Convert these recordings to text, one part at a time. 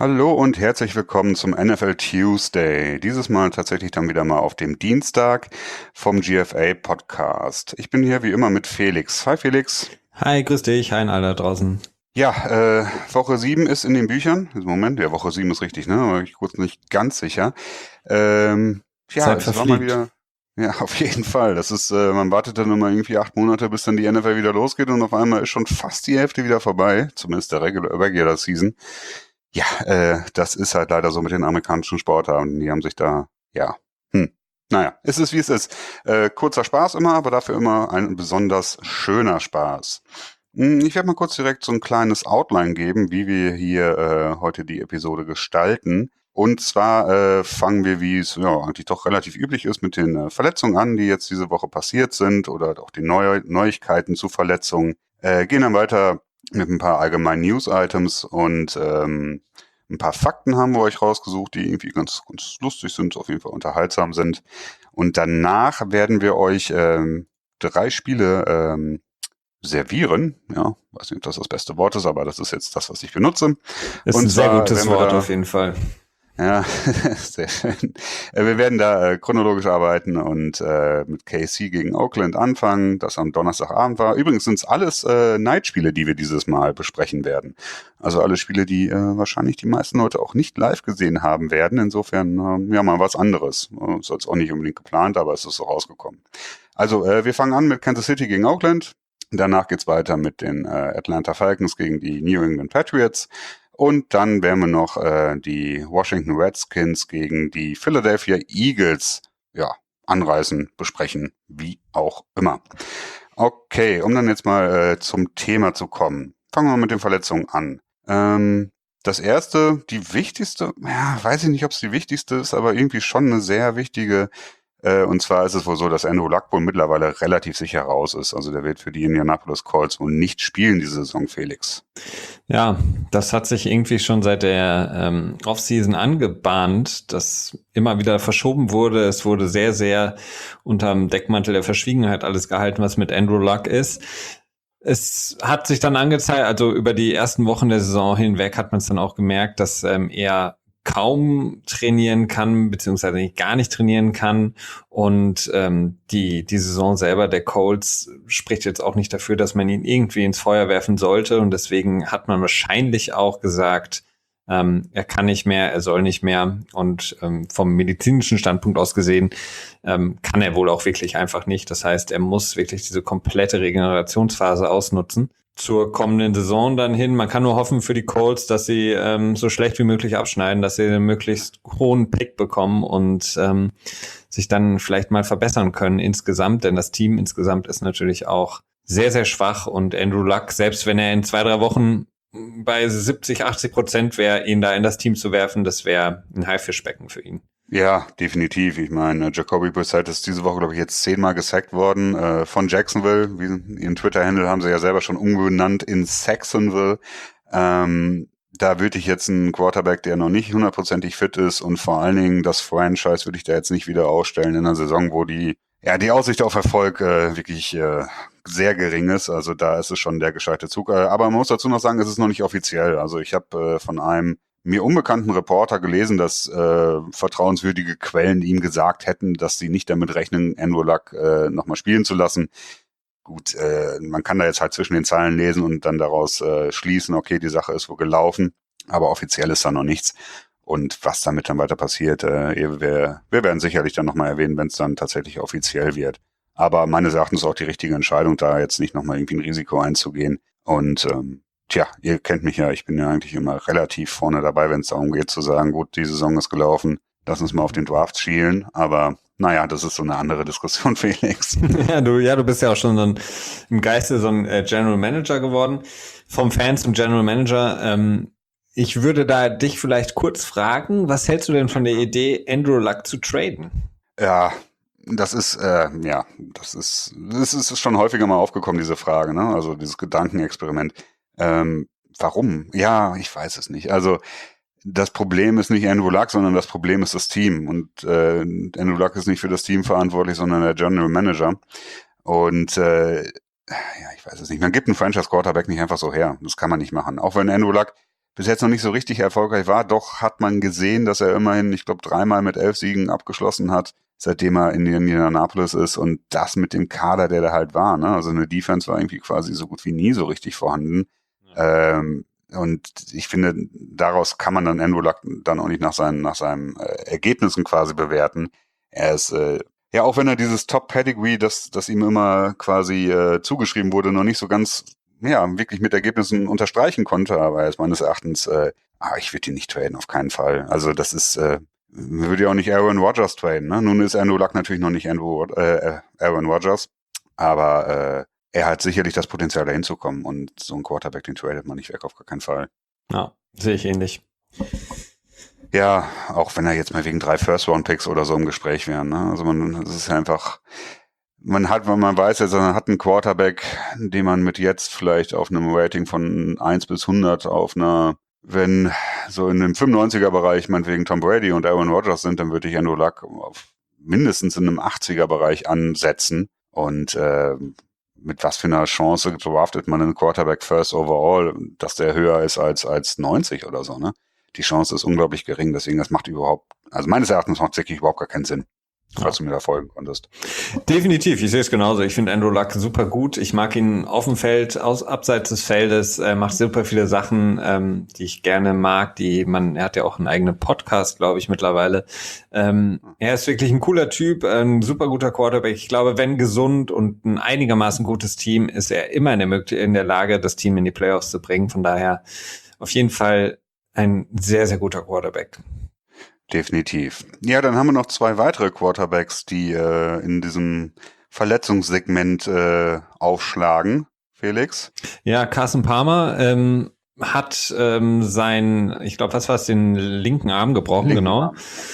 Hallo und herzlich willkommen zum NFL Tuesday. Dieses Mal tatsächlich dann wieder mal auf dem Dienstag vom GFA Podcast. Ich bin hier wie immer mit Felix. Hi Felix. Hi, grüß dich. Hi, alle da draußen. Ja, Woche 7 ist in den Büchern. Moment, ja, Woche 7 ist richtig, ne? Aber ich kurz nicht ganz sicher. Ja, Zeit es war mal verfliegt. wieder. Ja, auf jeden Fall. Das ist, man wartet dann immer irgendwie 8 Monate, bis dann die NFL wieder losgeht und auf einmal ist schon fast die Hälfte wieder vorbei, zumindest der Regular Season. Ja, das ist halt leider so mit den amerikanischen Sportarten. Die haben sich da, ja, naja, es ist wie es ist. Kurzer Spaß immer, aber dafür immer ein besonders schöner Spaß. Ich werde mal kurz direkt so ein kleines Outline geben, wie wir hier heute die Episode gestalten. Und zwar fangen wir, wie es ja eigentlich doch relativ üblich ist, mit den Verletzungen an, die jetzt diese Woche passiert sind oder auch den Neuigkeiten zu Verletzungen. Gehen dann weiter mit ein paar allgemeinen News-Items und ein paar Fakten haben wir euch rausgesucht, die irgendwie ganz lustig sind, auf jeden Fall unterhaltsam sind. Und danach werden wir euch 3 Spiele servieren. Ja, weiß nicht, ob das beste Wort ist, aber das ist jetzt das, was ich benutze. Ist Und ein sehr zwar gutes werden wir Wort da, auf jeden Fall. ja, sehr schön. Wir werden da chronologisch arbeiten und mit KC gegen Oakland anfangen, das am Donnerstagabend war. Übrigens sind es alles Night-Spiele, die wir dieses Mal besprechen werden. Also alle Spiele, die wahrscheinlich die meisten Leute auch nicht live gesehen haben werden. Insofern, ja, mal was anderes. Ist jetzt auch nicht unbedingt geplant, aber es ist so rausgekommen. Also, wir fangen an mit Kansas City gegen Oakland. Danach geht's weiter mit den Atlanta Falcons gegen die New England Patriots. Und dann werden wir noch die Washington Redskins gegen die Philadelphia Eagles anreißen, besprechen, wie auch immer. Okay, um dann jetzt mal zum Thema zu kommen. Fangen wir mal mit den Verletzungen an. Das erste, die wichtigste, ja, weiß ich nicht, ob es die wichtigste ist, aber irgendwie schon eine sehr wichtige. Und zwar ist es wohl so, dass Andrew Luck wohl mittlerweile relativ sicher raus ist. Also der wird für die Indianapolis Colts wohl nicht spielen diese Saison, Felix. Ja, das hat sich irgendwie schon seit der Offseason angebahnt, dass immer wieder verschoben wurde. Es wurde sehr, sehr unterm Deckmantel der Verschwiegenheit alles gehalten, was mit Andrew Luck ist. Es hat sich dann angezeigt, also über die ersten Wochen der Saison hinweg hat man es dann auch gemerkt, dass er kaum trainieren kann, beziehungsweise nicht gar nicht trainieren kann. Und die Saison selber der Colts spricht jetzt auch nicht dafür, dass man ihn irgendwie ins Feuer werfen sollte. Und deswegen hat man wahrscheinlich auch gesagt, er kann nicht mehr, er soll nicht mehr. Und vom medizinischen Standpunkt aus gesehen kann er wohl auch wirklich einfach nicht. Das heißt, er muss wirklich diese komplette Regenerationsphase ausnutzen. Zur kommenden Saison dann hin. Man kann nur hoffen für die Colts, dass sie so schlecht wie möglich abschneiden, dass sie einen möglichst hohen Pick bekommen und sich dann vielleicht mal verbessern können insgesamt, denn das Team insgesamt ist natürlich auch sehr, sehr schwach und Andrew Luck, selbst wenn er in 2-3 Wochen bei 70-80% wäre, ihn da in das Team zu werfen, das wäre ein Haifischbecken für ihn. Ja, definitiv. Ich meine, Jacoby Brissett ist diese Woche, glaube ich, jetzt 10-mal gesackt worden von Jacksonville. Ihren Twitter-Handle haben sie ja selber schon umbenannt in Saxonville. Da würde ich jetzt einen Quarterback, der noch nicht hundertprozentig fit ist und vor allen Dingen das Franchise würde ich da jetzt nicht wieder ausstellen in einer Saison, wo die Aussicht auf Erfolg wirklich sehr gering ist. Also da ist es schon der gescheite Zug. Aber man muss dazu noch sagen, es ist noch nicht offiziell. Also ich habe von einem mir unbekannten Reporter gelesen, dass vertrauenswürdige Quellen ihm gesagt hätten, dass sie nicht damit rechnen, Andrew Luck nochmal spielen zu lassen. Gut, man kann da jetzt halt zwischen den Zeilen lesen und dann daraus schließen, okay, die Sache ist wohl gelaufen, aber offiziell ist da noch nichts. Und was damit dann weiter passiert, wir werden sicherlich dann nochmal erwähnen, wenn es dann tatsächlich offiziell wird. Aber meines Erachtens auch die richtige Entscheidung, da jetzt nicht nochmal irgendwie ein Risiko einzugehen. Und ihr kennt mich ja, ich bin ja eigentlich immer relativ vorne dabei, wenn es darum geht zu sagen, gut, die Saison ist gelaufen, lass uns mal auf den Draft schielen. Aber naja, das ist so eine andere Diskussion, Felix. Du bist ja auch schon im Geiste so ein General Manager geworden. Vom Fan zum General Manager. Ich würde da dich vielleicht kurz fragen, was hältst du denn von der Idee, Andrew Luck zu traden? Ja, das ist schon häufiger mal aufgekommen, diese Frage, ne? Also dieses Gedankenexperiment. Warum? Ja, ich weiß es nicht. Also das Problem ist nicht Andrew Luck, sondern das Problem ist das Team. Und Andrew Luck ist nicht für das Team verantwortlich, sondern der General Manager. Und ich weiß es nicht. Man gibt einen Franchise-Quarterback nicht einfach so her. Das kann man nicht machen. Auch wenn Andrew Luck bis jetzt noch nicht so richtig erfolgreich war. Doch hat man gesehen, dass er immerhin, ich glaube, 3-mal mit 11 Siegen abgeschlossen hat, seitdem er in Indianapolis ist, und das mit dem Kader, der da halt war. Ne? Also eine Defense war irgendwie quasi so gut wie nie so richtig vorhanden. Und ich finde, daraus kann man dann Andrew Luck dann auch nicht nach seinen Ergebnissen quasi bewerten. Er ist, ja, auch wenn er dieses Top-Pedigree, das ihm immer quasi zugeschrieben wurde, noch nicht so ganz, ja, wirklich mit Ergebnissen unterstreichen konnte, aber er ist meines Erachtens, ich würde ihn nicht traden, auf keinen Fall. Also das ist, würde ja auch nicht Aaron Rodgers traden. Ne? Nun ist Andrew Luck natürlich noch nicht Aaron Rodgers, aber er hat sicherlich das Potenzial, da hinzukommen, und so ein Quarterback, den tradet man nicht weg, auf gar keinen Fall. Ja, sehe ich ähnlich. Ja, auch wenn er jetzt mal wegen 3 First-Round-Picks oder so im Gespräch wäre. Ne? Also es ist einfach, man weiß jetzt, man hat einen Quarterback, den man mit jetzt vielleicht auf einem Rating von 1 bis 100 auf einer, wenn so in dem 95er-Bereich meinetwegen Tom Brady und Aaron Rodgers sind, dann würde ich Andrew Luck auf mindestens in einem 80er-Bereich ansetzen. Und mit was für einer Chance draftet man einen Quarterback First Overall, dass der höher ist als 90 oder so, ne? Die Chance ist unglaublich gering, deswegen das macht überhaupt, also meines Erachtens macht es wirklich überhaupt gar keinen Sinn, falls du mir da folgen konntest. Definitiv, ich sehe es genauso. Ich finde Andrew Luck super gut. Ich mag ihn auf dem Feld, abseits des Feldes, macht super viele Sachen, die ich gerne mag. Er hat ja auch einen eigenen Podcast, glaube ich, mittlerweile. Er ist wirklich ein cooler Typ, ein super guter Quarterback. Ich glaube, wenn gesund und ein einigermaßen gutes Team, ist er immer in der Lage, das Team in die Playoffs zu bringen. Von daher auf jeden Fall ein sehr, sehr guter Quarterback. Definitiv. Ja, dann haben wir noch 2 weitere Quarterbacks, die in diesem Verletzungssegment aufschlagen. Felix? Ja, Carson Palmer hat ich glaube, was war es, den linken Arm gebrochen, genau.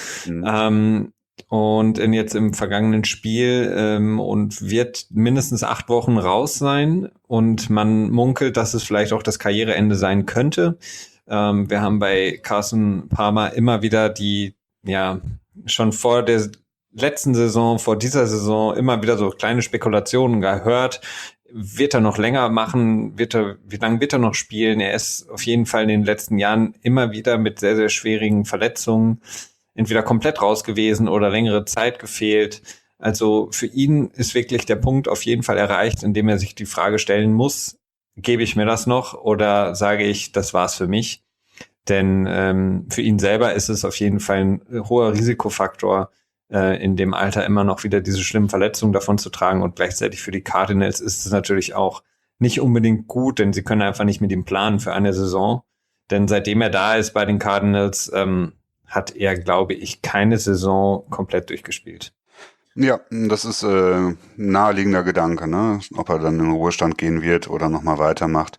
Und jetzt im vergangenen Spiel und wird mindestens 8 Wochen raus sein. Und man munkelt, dass es vielleicht auch das Karriereende sein könnte. Wir haben bei Carson Palmer immer wieder schon vor der letzten Saison, vor dieser Saison immer wieder so kleine Spekulationen gehört. Wird er noch länger machen? Wie lange wird er noch spielen? Er ist auf jeden Fall in den letzten Jahren immer wieder mit sehr, sehr schwierigen Verletzungen entweder komplett raus gewesen oder längere Zeit gefehlt. Also für ihn ist wirklich der Punkt auf jeden Fall erreicht, in dem er sich die Frage stellen muss, gebe ich mir das noch oder sage ich, das war's für mich? Denn für ihn selber ist es auf jeden Fall ein hoher Risikofaktor, in dem Alter immer noch wieder diese schlimmen Verletzungen davon zu tragen. Und gleichzeitig für die Cardinals ist es natürlich auch nicht unbedingt gut, denn sie können einfach nicht mit ihm planen für eine Saison. Denn seitdem er da ist bei den Cardinals, hat er, glaube ich, keine Saison komplett durchgespielt. Ja, das ist ein naheliegender Gedanke, ne? Ob er dann in den Ruhestand gehen wird oder nochmal weitermacht.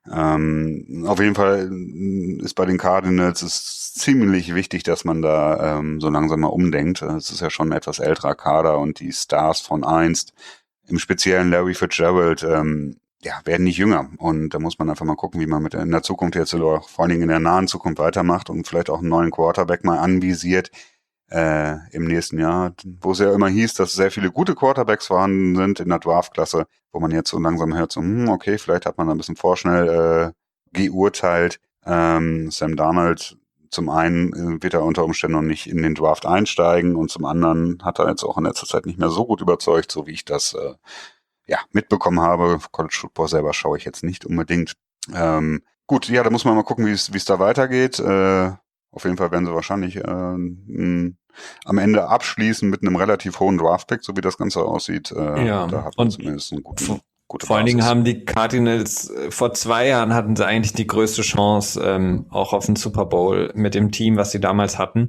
Auf jeden Fall ist bei den Cardinals es ziemlich wichtig, dass man da so langsam mal umdenkt. Es ist ja schon ein etwas älterer Kader, und die Stars von einst, im speziellen Larry Fitzgerald, werden nicht jünger. Und da muss man einfach mal gucken, wie man in der Zukunft jetzt oder vor allen Dingen in der nahen Zukunft weitermacht und vielleicht auch einen neuen Quarterback mal anvisiert im nächsten Jahr, wo es ja immer hieß, dass sehr viele gute Quarterbacks vorhanden sind in der Draftklasse, wo man jetzt so langsam hört, so, okay, vielleicht hat man da ein bisschen vorschnell geurteilt. Sam Darnold, zum einen wird er unter Umständen noch nicht in den Draft einsteigen, und zum anderen hat er jetzt auch in letzter Zeit nicht mehr so gut überzeugt, so wie ich das mitbekommen habe. College Football selber schaue ich jetzt nicht unbedingt. Gut, ja, da muss man mal gucken, wie es da weitergeht. Auf jeden Fall werden sie wahrscheinlich am Ende abschließen mit einem relativ hohen Draft-Pick, so wie das Ganze aussieht. Da hat man zumindest einen gute vor allen Dingen haben die Cardinals, vor 2 Jahren hatten sie eigentlich die größte Chance auch auf den Super Bowl mit dem Team, was sie damals hatten.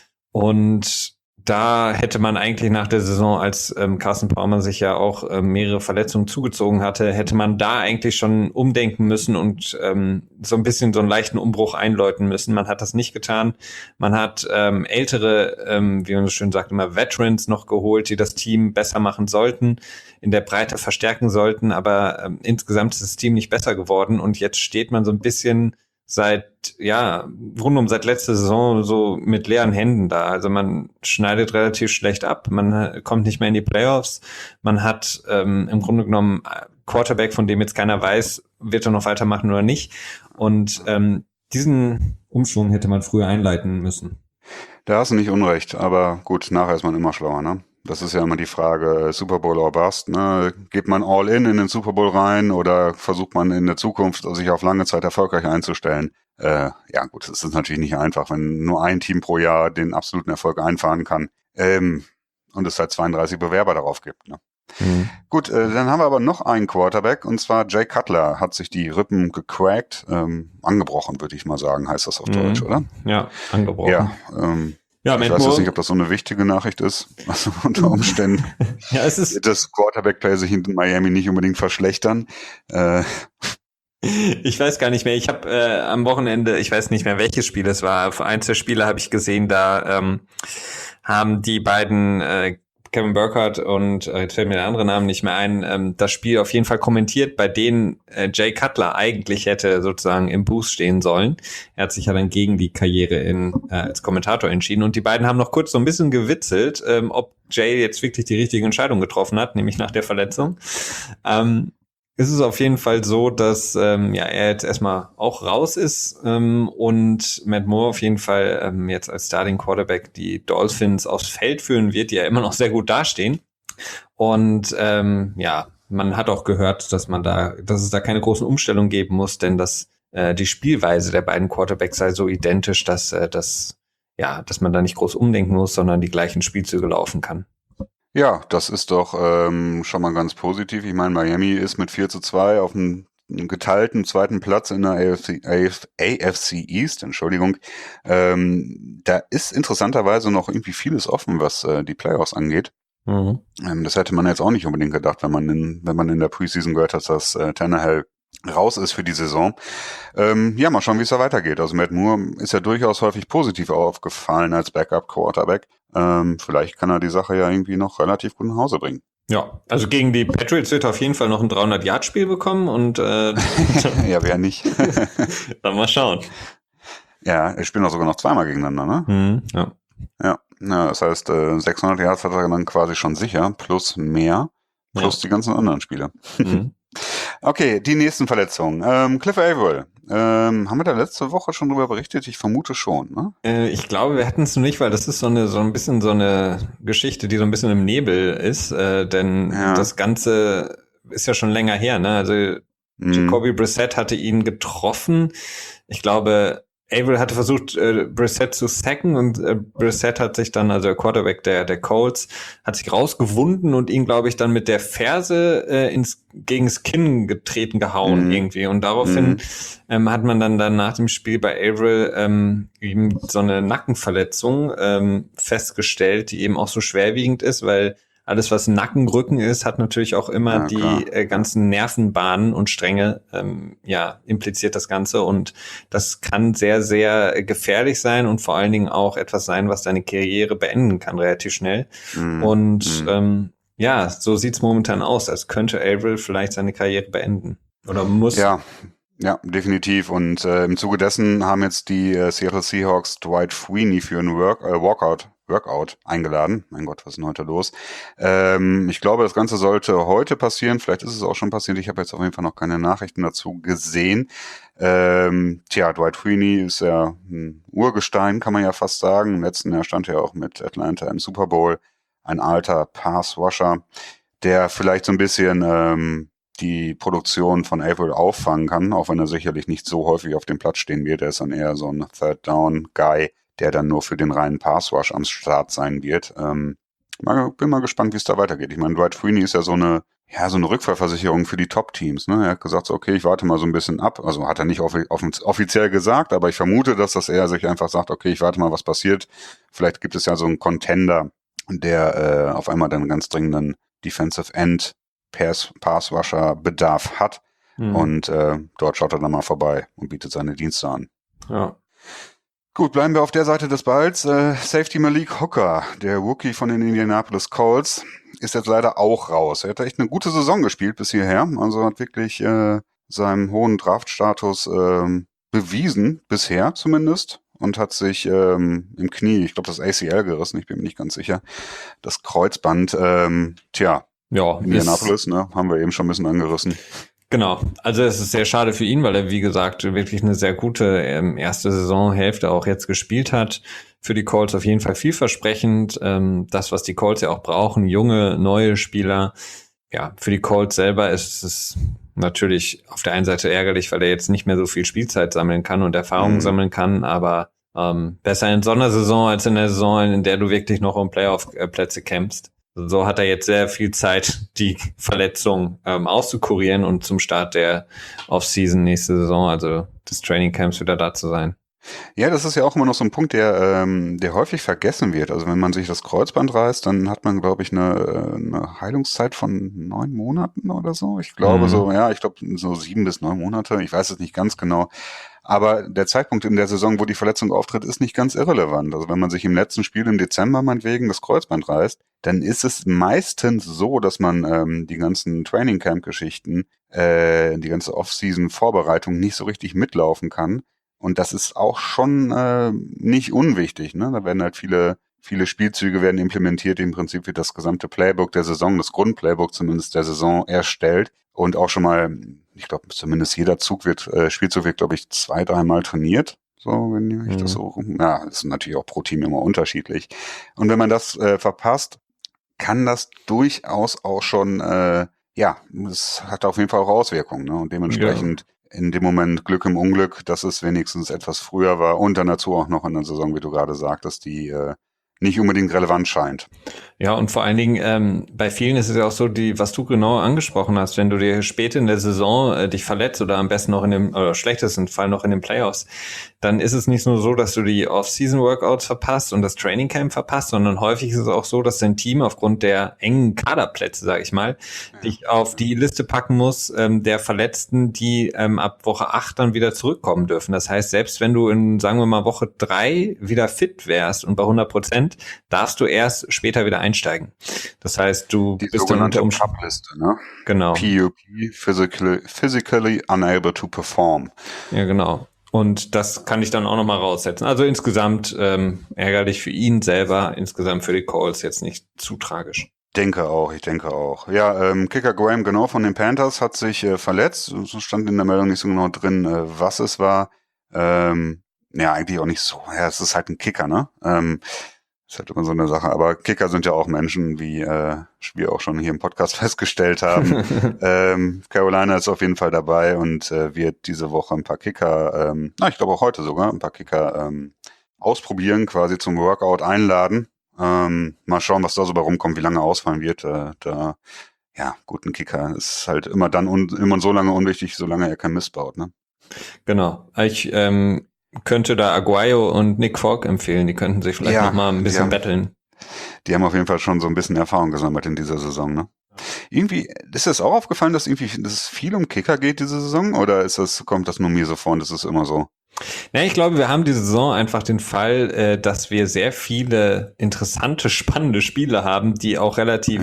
Und da hätte man eigentlich nach der Saison, als Carson Palmer sich ja auch mehrere Verletzungen zugezogen hatte, hätte man da eigentlich schon umdenken müssen und so ein bisschen so einen leichten Umbruch einläuten müssen. Man hat das nicht getan. Man hat ältere, wie man so schön sagt, immer Veterans noch geholt, die das Team besser machen sollten, in der Breite verstärken sollten, aber insgesamt ist das Team nicht besser geworden, und jetzt steht man so ein bisschen seit letzter Saison so mit leeren Händen da. Also man schneidet relativ schlecht ab, man kommt nicht mehr in die Playoffs, man hat im Grunde genommen Quarterback, von dem jetzt keiner weiß, wird er noch weitermachen oder nicht. Und diesen Umschwung hätte man früher einleiten müssen. Da hast du nicht unrecht, aber gut, nachher ist man immer schlauer, ne? Das ist ja immer die Frage, Super Bowl or Bust, ne? Geht man all in den Super Bowl rein oder versucht man in der Zukunft sich auf lange Zeit erfolgreich einzustellen? Ja gut, es ist natürlich nicht einfach, wenn nur ein Team pro Jahr den absoluten Erfolg einfahren kann und es halt 32 Bewerber darauf gibt, ne? Gut, dann haben wir aber noch einen Quarterback und zwar Jay Cutler hat sich die Rippen gecrackt, angebrochen, würde ich mal sagen, heißt das auf Deutsch, oder? Ja, angebrochen. Ja, Ja, ich weiß jetzt nicht, ob das so eine wichtige Nachricht ist. Also unter Umständen ja, es ist wird das Quarterback-Play sich in Miami nicht unbedingt verschlechtern. Ich weiß gar nicht mehr. Ich habe am Wochenende, ich weiß nicht mehr, welches Spiel es war. Für eins der Spiele habe ich gesehen, da haben die beiden Kevin Burkhardt und jetzt fällt mir der andere Name nicht mehr ein, das Spiel auf jeden Fall kommentiert, bei denen Jay Cutler eigentlich hätte sozusagen im Booth stehen sollen. Er hat sich ja dann gegen die Karriere als Kommentator entschieden und die beiden haben noch kurz so ein bisschen gewitzelt, ob Jay jetzt wirklich die richtige Entscheidung getroffen hat, nämlich nach der Verletzung. Es ist auf jeden Fall so, dass er jetzt erstmal auch raus ist und Matt Moore auf jeden Fall jetzt als Starting Quarterback die Dolphins aufs Feld führen wird, die ja immer noch sehr gut dastehen. Und man hat auch gehört, dass es da keine großen Umstellungen geben muss, denn die Spielweise der beiden Quarterbacks sei so identisch, dass man da nicht groß umdenken muss, sondern die gleichen Spielzüge laufen kann. Ja, das ist doch schon mal ganz positiv. Ich meine, Miami ist mit 4-2 auf einem geteilten zweiten Platz in der AFC East, Entschuldigung. Da ist interessanterweise noch irgendwie vieles offen, was die Playoffs angeht. Das hätte man jetzt auch nicht unbedingt gedacht, wenn man in der Preseason gehört hat, dass Tannehill raus ist für die Saison. Mal schauen, wie es da weitergeht. Also Matt Moore ist ja durchaus häufig positiv aufgefallen als Backup-Quarterback. Vielleicht kann er die Sache ja irgendwie noch relativ gut nach Hause bringen. Ja, also gegen die Patriots wird er auf jeden Fall noch ein 300-Yard-Spiel bekommen und ja, wer nicht? Dann mal schauen. Ja, wir spielen auch sogar noch zweimal gegeneinander, ne? Ja, das heißt, 600 Yards hat er dann quasi schon sicher, plus mehr, plus die ganzen anderen Spiele. Okay, die nächsten Verletzungen. Cliff Averill. Haben wir da letzte Woche schon drüber berichtet? Ich vermute schon, ne? Ich glaube, wir hatten es noch nicht, weil das ist so ein bisschen so eine Geschichte, die so ein bisschen im Nebel ist, denn das Ganze ist ja schon länger her, ne? Also Jacoby Brissett hatte ihn getroffen. Ich glaube, Averill hatte versucht, Brissett zu sacken und Brissett hat sich dann, also der Quarterback der Colts, hat sich rausgewunden und ihn, glaube ich, dann mit der Ferse gegens Kinn gehauen irgendwie. Und daraufhin hat man dann nach dem Spiel bei Averill eben so eine Nackenverletzung festgestellt, die eben auch so schwerwiegend ist, weil alles, was Nackenrücken ist, hat natürlich auch immer die ganzen Nervenbahnen und Stränge, impliziert das Ganze. Und das kann sehr, sehr gefährlich sein und vor allen Dingen auch etwas sein, was deine Karriere beenden kann, relativ schnell. Und so sieht's momentan aus, als könnte Averill vielleicht seine Karriere beenden. Oder muss. Ja, definitiv. Und im Zuge dessen haben jetzt die Seattle Seahawks Dwight Freeney für einen Workout eingeladen. Mein Gott, was ist denn heute los? Ich glaube, das Ganze sollte heute passieren. Vielleicht ist es auch schon passiert. Ich habe jetzt auf jeden Fall noch keine Nachrichten dazu gesehen. Dwight Freeney ist ja ein Urgestein, kann man ja fast sagen. Im letzten Jahr stand er auch mit Atlanta im Super Bowl. Ein alter Pass-Rusher, der vielleicht so ein bisschen die Produktion von Averill auffangen kann, auch wenn er sicherlich nicht so häufig auf dem Platz stehen wird. Er ist dann eher so ein Third-Down-Guy, der dann nur für den reinen Pass-Rush am Start sein wird. Bin mal gespannt, wie es da weitergeht. Ich meine, Dwight Freeney ist ja so eine Rückfallversicherung für die Top-Teams. Ne? Er hat gesagt, so, okay, ich warte mal so ein bisschen ab. Also hat er nicht offiziell gesagt, aber ich vermute, dass das er sich einfach sagt, okay, ich warte mal, was passiert. Vielleicht gibt es ja so einen Contender, der auf einmal dann ganz dringenden Defensive End Pass-Rusher Bedarf hat. Und dort schaut er dann mal vorbei und bietet seine Dienste an. Ja. Gut, bleiben wir auf der Seite des Balls. Safety Malik Hooker, der Rookie von den Indianapolis Colts, ist jetzt leider auch raus. Er hat echt eine gute Saison gespielt bis hierher. Also hat wirklich seinen hohen Draftstatus bewiesen, bisher zumindest. Und hat sich im Knie, ich glaube das ACL gerissen, ich bin mir nicht ganz sicher, das Kreuzband, Indianapolis, ne, haben wir eben schon ein bisschen angerissen. Genau, also es ist sehr schade für ihn, weil er, wie gesagt, wirklich eine sehr gute erste Saisonhälfte auch jetzt gespielt hat. Für die Colts auf jeden Fall vielversprechend. Das, was die Colts ja auch brauchen, junge, neue Spieler. Ja, für die Colts selber ist es natürlich auf der einen Seite ärgerlich, weil er jetzt nicht mehr so viel Spielzeit sammeln kann und Erfahrung sammeln kann, aber besser in so einer Saison als in der Saison, in der du wirklich noch um Playoff-Plätze kämpfst. So hat er jetzt sehr viel Zeit, die Verletzung auszukurieren und zum Start der Offseason nächste Saison, also des Trainingcamps, wieder da zu sein. Ja, das ist ja auch immer noch so ein Punkt, der häufig vergessen wird. Also wenn man sich das Kreuzband reißt, dann hat man, glaube ich, eine Heilungszeit von 9 Monaten oder so. Ich glaube so 7 bis 9 Monate. Ich weiß es nicht ganz genau. Aber der Zeitpunkt in der Saison, wo die Verletzung auftritt, ist nicht ganz irrelevant. Also wenn man sich im letzten Spiel im Dezember meinetwegen das Kreuzband reißt, dann ist es meistens so, dass man die ganzen Training-Camp-Geschichten, die ganze Off-Season-Vorbereitung nicht so richtig mitlaufen kann. Und das ist auch schon nicht unwichtig. Ne? Da werden halt viele Spielzüge werden implementiert. Im Prinzip wird das gesamte Playbook der Saison, das Grundplaybook zumindest der Saison erstellt. Und auch schon mal, ich glaube, zumindest jeder Spielzug wird, glaube ich, 2-3 Mal trainiert. So, wenn ich das so, ja, das ist natürlich auch pro Team immer unterschiedlich. Und wenn man das verpasst, kann das durchaus auch schon, es hat auf jeden Fall auch Auswirkungen. Ne? Und dementsprechend in dem Moment Glück im Unglück, dass es wenigstens etwas früher war und dann dazu auch noch in der Saison, wie du gerade sagtest, die nicht unbedingt relevant scheint. Ja, und vor allen Dingen, bei vielen ist es ja auch so, was du genau angesprochen hast, wenn du dir spät in der Saison dich verletzt oder am besten noch oder schlechtesten Fall noch in den Playoffs, dann ist es nicht nur so, dass du die Off-Season-Workouts verpasst und das Trainingcamp verpasst, sondern häufig ist es auch so, dass dein Team aufgrund der engen Kaderplätze, sag ich mal, dich auf die Liste packen muss, der Verletzten, die ab Woche 8 dann wieder zurückkommen dürfen. Das heißt, selbst wenn du in, sagen wir mal, Woche 3 wieder fit wärst und bei 100%, darfst du erst später wieder einsteigen. Das heißt, du die bist dann unter Umständen. PUP-Liste, ne? Genau. PUP, physically unable to perform. Ja, genau. Und das kann ich dann auch nochmal raussetzen. Also insgesamt ärgerlich für ihn selber, insgesamt für die Colts jetzt nicht zu tragisch. Ich denke auch. Ja, Kicker Graham Gano von den Panthers hat sich verletzt. Es stand in der Meldung nicht so genau drin, was es war. Ja, eigentlich auch nicht so. Ja, es ist halt ein Kicker, ne? Ist halt immer so eine Sache. Aber Kicker sind ja auch Menschen, wie wir auch schon hier im Podcast festgestellt haben. Carolina ist auf jeden Fall dabei und wird diese Woche ein paar Kicker, ich glaube auch heute sogar, ein paar Kicker ausprobieren, quasi zum Workout einladen. Mal schauen, was da so bei rumkommt, wie lange ausfallen wird. Gut, ein Kicker ist halt immer immer so lange unwichtig, solange er kein Mist baut, ne? Genau. Ich könnte da Aguayo und Nick Falk empfehlen. Die könnten sich vielleicht noch mal ein bisschen betteln. Die haben auf jeden Fall schon so ein bisschen Erfahrung gesammelt in dieser Saison, ne? Irgendwie, ist das auch aufgefallen, dass es viel um Kicker geht diese Saison? Oder kommt das nur mir so vor und das ist immer so? Ja, ich glaube, wir haben diese Saison einfach den Fall, dass wir sehr viele interessante, spannende Spiele haben, die auch relativ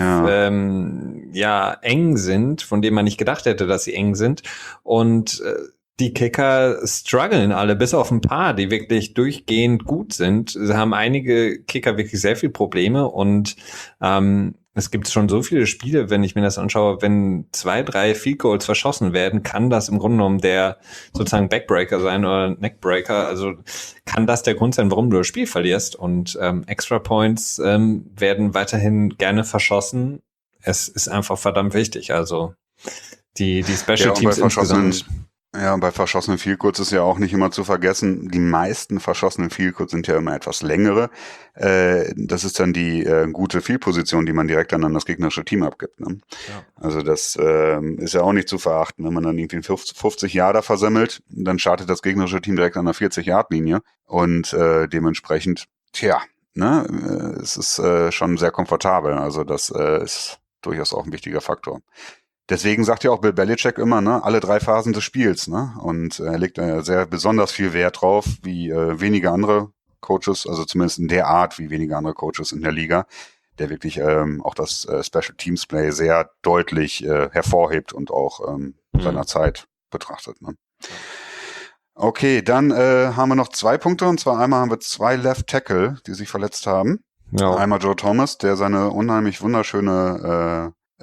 eng sind, von denen man nicht gedacht hätte, dass sie eng sind. Und die Kicker strugglen alle, bis auf ein paar, die wirklich durchgehend gut sind. Sie haben einige Kicker wirklich sehr viel Probleme und es gibt schon so viele Spiele, wenn ich mir das anschaue, wenn 2, 3 Field Goals verschossen werden, kann das im Grunde genommen der sozusagen Backbreaker sein oder Neckbreaker. Also kann das der Grund sein, warum du das Spiel verlierst. Und Extra Points werden weiterhin gerne verschossen. Es ist einfach verdammt wichtig. Also die Special Teams insgesamt. Ja, und bei verschossenen Field Goals ist ja auch nicht immer zu vergessen, die meisten verschossenen Field Goals sind ja immer etwas längere. Das ist dann die gute Field-Position, die man direkt an das gegnerische Team abgibt. Ne? Ja. Also das ist ja auch nicht zu verachten, wenn man dann irgendwie 50 Yarder versemmelt, dann startet das gegnerische Team direkt an der 40-Yard-Linie und dementsprechend, es ist schon sehr komfortabel. Also das ist durchaus auch ein wichtiger Faktor. Deswegen sagt ja auch Bill Belichick immer, ne, alle 3 Phasen des Spiels, ne? Und er legt sehr besonders viel Wert drauf, wie wenige andere Coaches, also zumindest in der Art, wie wenige andere Coaches in der Liga, der wirklich auch das Special Teams Play sehr deutlich hervorhebt und auch seiner Zeit betrachtet. Ne? Okay, dann haben wir noch 2 Punkte, und zwar einmal haben wir 2 Left Tackle, die sich verletzt haben. Ja. Einmal Joe Thomas, der seine unheimlich wunderschöne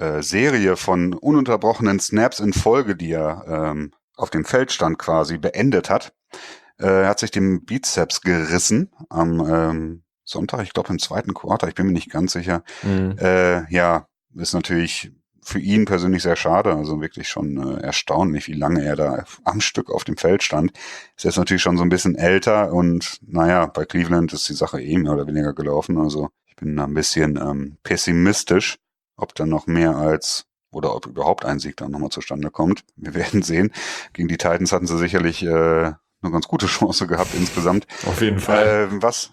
Serie von ununterbrochenen Snaps in Folge, die er auf dem Feld stand quasi, beendet hat. Er hat sich den Bizeps gerissen am Sonntag, ich glaube im zweiten Quarter, ich bin mir nicht ganz sicher. Ja, ist natürlich für ihn persönlich sehr schade, also wirklich schon erstaunlich, wie lange er da am Stück auf dem Feld stand. Ist jetzt natürlich schon so ein bisschen älter und naja, bei Cleveland ist die Sache mehr oder weniger gelaufen, also ich bin da ein bisschen pessimistisch, ob dann noch mehr als oder ob überhaupt ein Sieg dann nochmal zustande kommt. Wir werden sehen. Gegen die Titans hatten sie sicherlich eine ganz gute Chance gehabt insgesamt. Auf jeden Fall.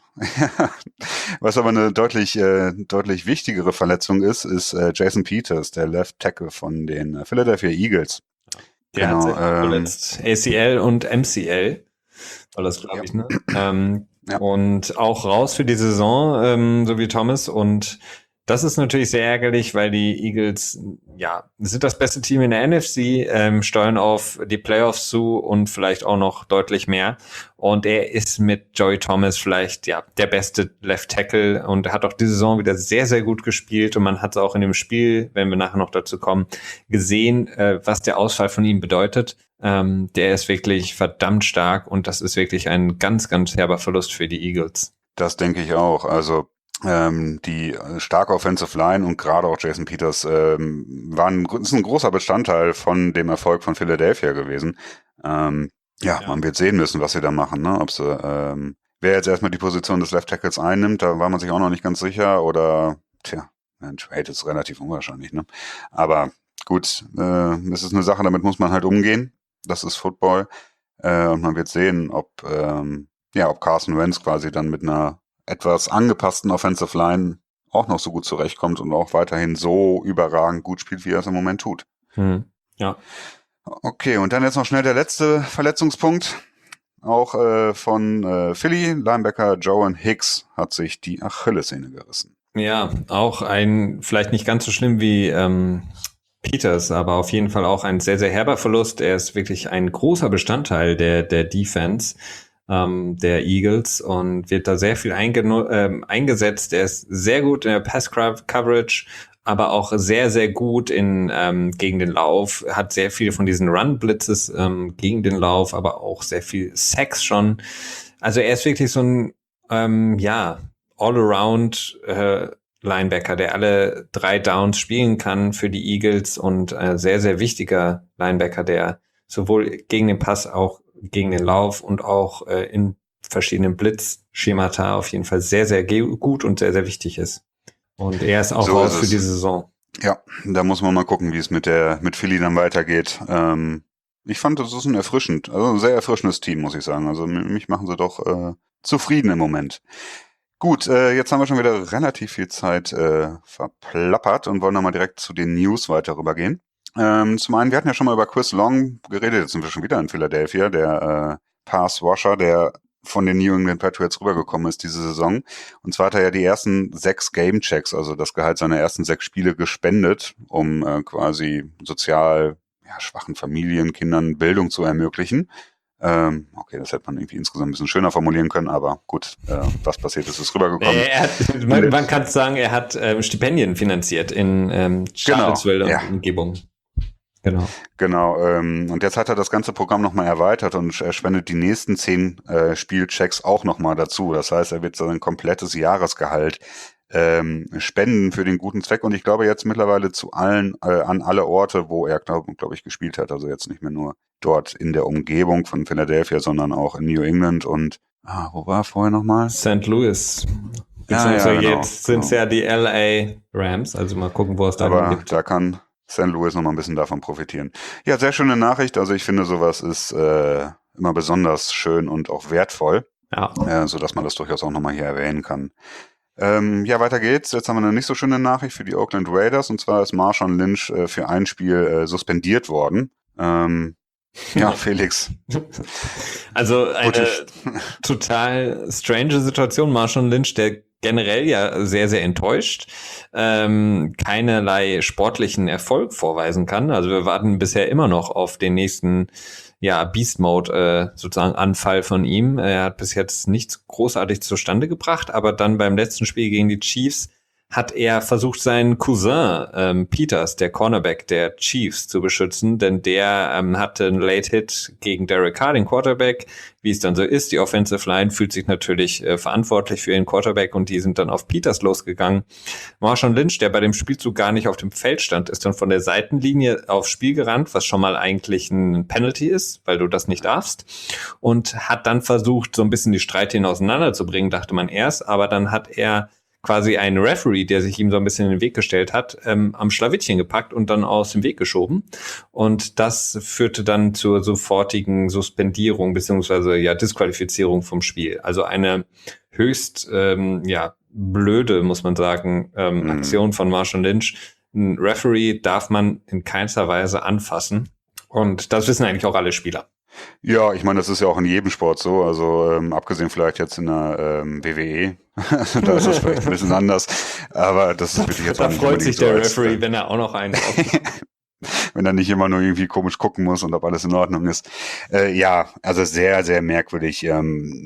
Was aber eine deutlich wichtigere Verletzung ist Jason Peters, der Left Tackle von den Philadelphia Eagles. Der hat sich verletzt. ACL und MCL war das, glaube ich, ne? Und auch raus für die Saison, so wie Thomas. Und das ist natürlich sehr ärgerlich, weil die Eagles, ja, sind das beste Team in der NFC, steuern auf die Playoffs zu und vielleicht auch noch deutlich mehr. Und er ist mit Joey Thomas vielleicht, ja, der beste Left Tackle und hat auch die Saison wieder sehr, sehr gut gespielt. Und man hat es auch in dem Spiel, wenn wir nachher noch dazu kommen, gesehen, was der Ausfall von ihm bedeutet. Der ist wirklich verdammt stark und das ist wirklich ein ganz, ganz herber Verlust für die Eagles. Das denke ich auch. Also die starke Offensive Line und gerade auch Jason Peters ist ein großer Bestandteil von dem Erfolg von Philadelphia gewesen. Man wird sehen müssen, was sie da machen, ne? Ob sie wer jetzt erstmal die Position des Left Tackles einnimmt, da war man sich auch noch nicht ganz sicher oder ein Trade ist relativ unwahrscheinlich, ne? Aber gut, es ist eine Sache, damit muss man halt umgehen. Das ist Football. Und man wird sehen, ob Carson Wentz quasi dann mit einer etwas angepassten Offensive Line auch noch so gut zurechtkommt und auch weiterhin so überragend gut spielt, wie er es im Moment tut. Ja. Okay, und dann jetzt noch schnell der letzte Verletzungspunkt. Auch von Philly, Linebacker Joan Hicks hat sich die Achillessehne gerissen. Ja, auch ein, vielleicht nicht ganz so schlimm wie Peters, aber auf jeden Fall auch ein sehr, sehr herber Verlust. Er ist wirklich ein großer Bestandteil der Defense der Eagles und wird da sehr viel eingesetzt. Er ist sehr gut in der Pass-Coverage, aber auch sehr, sehr gut in gegen den Lauf. Hat sehr viel von diesen Run-Blitzes gegen den Lauf, aber auch sehr viel Sacks schon. Also er ist wirklich so ein All-Around Linebacker, der alle 3 Downs spielen kann für die Eagles und sehr, sehr wichtiger Linebacker, der sowohl gegen den Pass auch gegen den Lauf und auch in verschiedenen Blitzschemata auf jeden Fall sehr, sehr gut und sehr, sehr wichtig ist. Und er ist auch so raus für die Saison. Ja, da muss man mal gucken, wie es mit Philly dann weitergeht. Ich fand, das ist ein sehr erfrischendes Team, muss ich sagen. Also mich machen sie doch zufrieden im Moment. Gut, jetzt haben wir schon wieder relativ viel Zeit verplappert und wollen nochmal direkt zu den News weiter rübergehen. Zum einen, wir hatten ja schon mal über Chris Long geredet, jetzt sind wir schon wieder in Philadelphia, der Pass-Rusher, der von den New England Patriots rübergekommen ist diese Saison. Und zwar hat er ja die ersten 6 Game-Checks, also das Gehalt seiner ersten 6 Spiele gespendet, um quasi sozial schwachen Familien, Kindern Bildung zu ermöglichen. Okay, das hätte man irgendwie insgesamt ein bisschen schöner formulieren können, aber gut, was passiert ist, ist rübergekommen. Man kann sagen, er hat Stipendien finanziert in Charlottesville und Umgebung. Genau. Und jetzt hat er das ganze Programm nochmal erweitert und er spendet die nächsten 10 Spielchecks auch nochmal dazu. Das heißt, er wird sein komplettes Jahresgehalt spenden für den guten Zweck und ich glaube jetzt mittlerweile an alle Orte, wo er, glaube ich, gespielt hat. Also jetzt nicht mehr nur dort in der Umgebung von Philadelphia, sondern auch in New England und wo war er vorher nochmal? St. Louis. Jetzt sind es ja die LA Rams, also mal gucken, wo es da gibt. Da kann St. Louis nochmal ein bisschen davon profitieren. Ja, sehr schöne Nachricht. Also ich finde, sowas ist immer besonders schön und auch wertvoll, sodass man das durchaus auch nochmal hier erwähnen kann. Weiter geht's. Jetzt haben wir eine nicht so schöne Nachricht für die Oakland Raiders und zwar ist Marshawn Lynch für ein Spiel suspendiert worden. Felix. Also eine total strange Situation. Marshawn Lynch, der generell ja sehr, sehr enttäuscht, keinerlei sportlichen Erfolg vorweisen kann. Also wir warten bisher immer noch auf den nächsten Beast Mode sozusagen Anfall von ihm. Er hat bis jetzt nichts großartig zustande gebracht, aber dann beim letzten Spiel gegen die Chiefs hat er versucht, seinen Cousin Peters, der Cornerback der Chiefs, zu beschützen, denn der hatte einen Late-Hit gegen Derek Carr, den Quarterback. Wie es dann so ist, die Offensive Line fühlt sich natürlich verantwortlich für ihren Quarterback und die sind dann auf Peters losgegangen. Marshawn Lynch, der bei dem Spielzug gar nicht auf dem Feld stand, ist dann von der Seitenlinie aufs Spiel gerannt, was schon mal eigentlich ein Penalty ist, weil du das nicht darfst, und hat dann versucht, so ein bisschen die Streithähne auseinanderzubringen, dachte man erst, aber dann hat er quasi einen Referee, der sich ihm so ein bisschen in den Weg gestellt hat, am Schlawittchen gepackt und dann aus dem Weg geschoben. Und das führte dann zur sofortigen Suspendierung beziehungsweise Disqualifizierung vom Spiel. Also eine höchst blöde, muss man sagen, Aktion von Marshawn Lynch. Ein Referee darf man in keinster Weise anfassen. Und das wissen eigentlich auch alle Spieler. Ja, ich meine, das ist ja auch in jedem Sport so, also abgesehen vielleicht jetzt in der WWE, da ist das vielleicht ein bisschen anders, aber das ist wirklich jetzt auch nicht freut sich der so Referee, wenn er auch noch einen wenn er nicht immer nur irgendwie komisch gucken muss und ob alles in Ordnung ist. Ja, also sehr, sehr merkwürdig. Ja,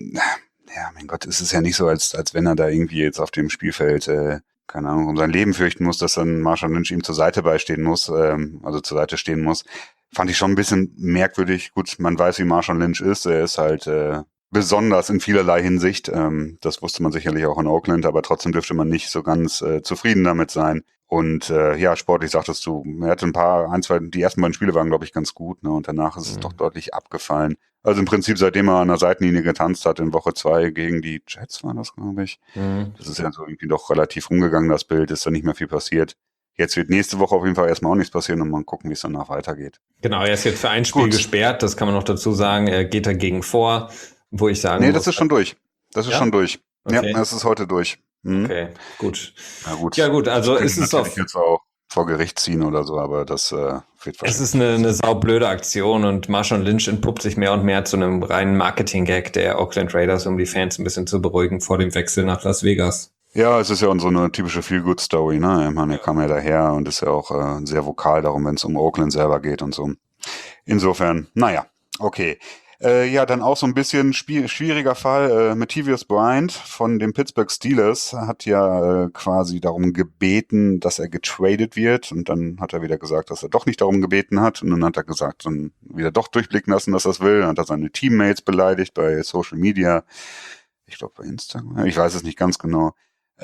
mein Gott, es ist ja nicht so, als wenn er da irgendwie jetzt auf dem Spielfeld keine Ahnung, um sein Leben fürchten muss, dass dann Marshawn Lynch ihm zur Seite beistehen muss, also zur Seite stehen muss. Fand ich schon ein bisschen merkwürdig. Gut, man weiß, wie Marshawn Lynch ist. Er ist halt besonders in vielerlei Hinsicht. Das wusste man sicherlich auch in Oakland, aber trotzdem dürfte man nicht so ganz zufrieden damit sein. Und sportlich sagtest du, er hatte die ersten beiden Spiele waren, glaube ich, ganz gut, ne? Und danach ist es doch deutlich abgefallen. Also im Prinzip, seitdem er an der Seitenlinie getanzt hat, in Woche 2 gegen die Jets war das, glaube ich. Das ist ja so irgendwie doch relativ rumgegangen, das Bild, ist da nicht mehr viel passiert. Jetzt wird nächste Woche auf jeden Fall erstmal auch nichts passieren und mal gucken, wie es danach weitergeht. Genau, er ist jetzt für ein Spiel gesperrt, das kann man noch dazu sagen. Er geht dagegen vor, wo ich sagen muss. Das ist schon durch. Das ist schon durch. Okay. Ja, das ist heute durch. Okay, gut. Na gut. Ja gut, also ist es es jetzt auch vor Gericht ziehen oder so, aber das wird wahrscheinlich. Es ist eine saublöde Aktion und Marshawn Lynch entpuppt sich mehr und mehr zu einem reinen Marketing-Gag der Oakland Raiders, um die Fans ein bisschen zu beruhigen vor dem Wechsel nach Las Vegas. Ja, es ist ja so eine typische Feel-Good-Story, ne? Ich meine, er kam ja daher und ist ja auch sehr vokal darum, wenn es um Oakland selber geht und so. Insofern, naja, okay. Dann auch so ein bisschen schwieriger Fall. Matthews Bryant von den Pittsburgh Steelers hat ja quasi darum gebeten, dass er getradet wird. Und dann hat er wieder gesagt, dass er doch nicht darum gebeten hat. Und dann hat er gesagt, dann wieder doch durchblicken lassen, dass er es will. Dann hat er seine Teammates beleidigt bei Social Media. Ich glaube bei Instagram. Ich weiß es nicht ganz genau.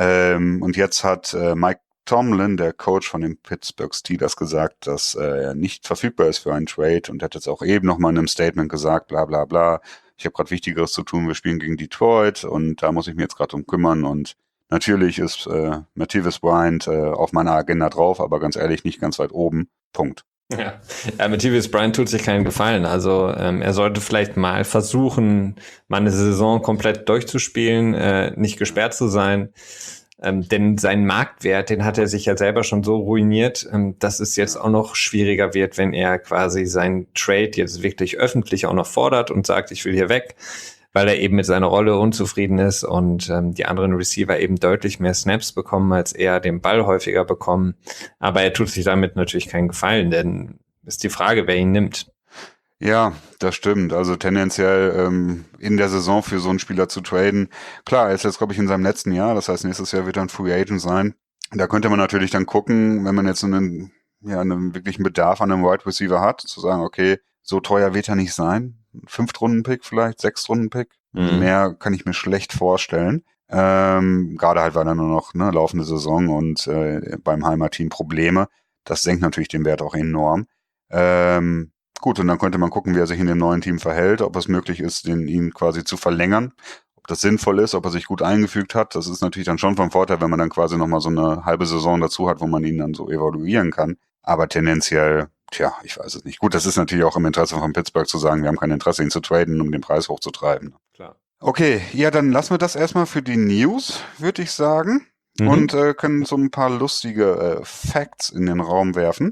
Und jetzt hat Mike Tomlin, der Coach von den Pittsburgh Steelers, gesagt, dass er nicht verfügbar ist für einen Trade und hat jetzt auch eben nochmal in einem Statement gesagt, bla bla bla, ich habe gerade Wichtigeres zu tun, wir spielen gegen Detroit und da muss ich mich jetzt gerade drum kümmern und natürlich ist Matthews Bryant auf meiner Agenda drauf, aber ganz ehrlich nicht ganz weit oben. Punkt. Ja, Matthews Bryant tut sich keinen Gefallen. Also er sollte vielleicht mal versuchen, mal eine Saison komplett durchzuspielen, nicht gesperrt zu sein. Denn seinen Marktwert, den hat er sich ja selber schon so ruiniert, dass es jetzt auch noch schwieriger wird, wenn er quasi seinen Trade jetzt wirklich öffentlich auch noch fordert und sagt, ich will hier weg, weil er eben mit seiner Rolle unzufrieden ist und die anderen Receiver eben deutlich mehr Snaps bekommen, als er den Ball häufiger bekommen. Aber er tut sich damit natürlich keinen Gefallen, denn ist die Frage, wer ihn nimmt. Ja, das stimmt. Also tendenziell in der Saison für so einen Spieler zu traden. Klar, er ist jetzt, glaube ich, in seinem letzten Jahr. Das heißt, nächstes Jahr wird er ein Free Agent sein. Da könnte man natürlich dann gucken, wenn man jetzt einen wirklichen Bedarf an einem Wide Receiver hat, zu sagen, okay, so teuer wird er nicht sein. 5-Runden-Pick vielleicht, 6-Runden-Pick. Mehr kann ich mir schlecht vorstellen. Gerade halt, weil er nur noch laufende Saison und beim Heimatteam Probleme. Das senkt natürlich den Wert auch enorm. Gut, und dann könnte man gucken, wie er sich in dem neuen Team verhält, ob es möglich ist, ihn quasi zu verlängern, ob das sinnvoll ist, ob er sich gut eingefügt hat. Das ist natürlich dann schon vom Vorteil, wenn man dann quasi nochmal so eine halbe Saison dazu hat, wo man ihn dann so evaluieren kann. Aber tendenziell, ich weiß es nicht. Gut, das ist natürlich auch im Interesse von Pittsburgh zu sagen, wir haben kein Interesse, ihn zu traden, um den Preis hochzutreiben. Klar. Okay, ja, dann lassen wir das erstmal für die News, würde ich sagen, und können so ein paar lustige Facts in den Raum werfen.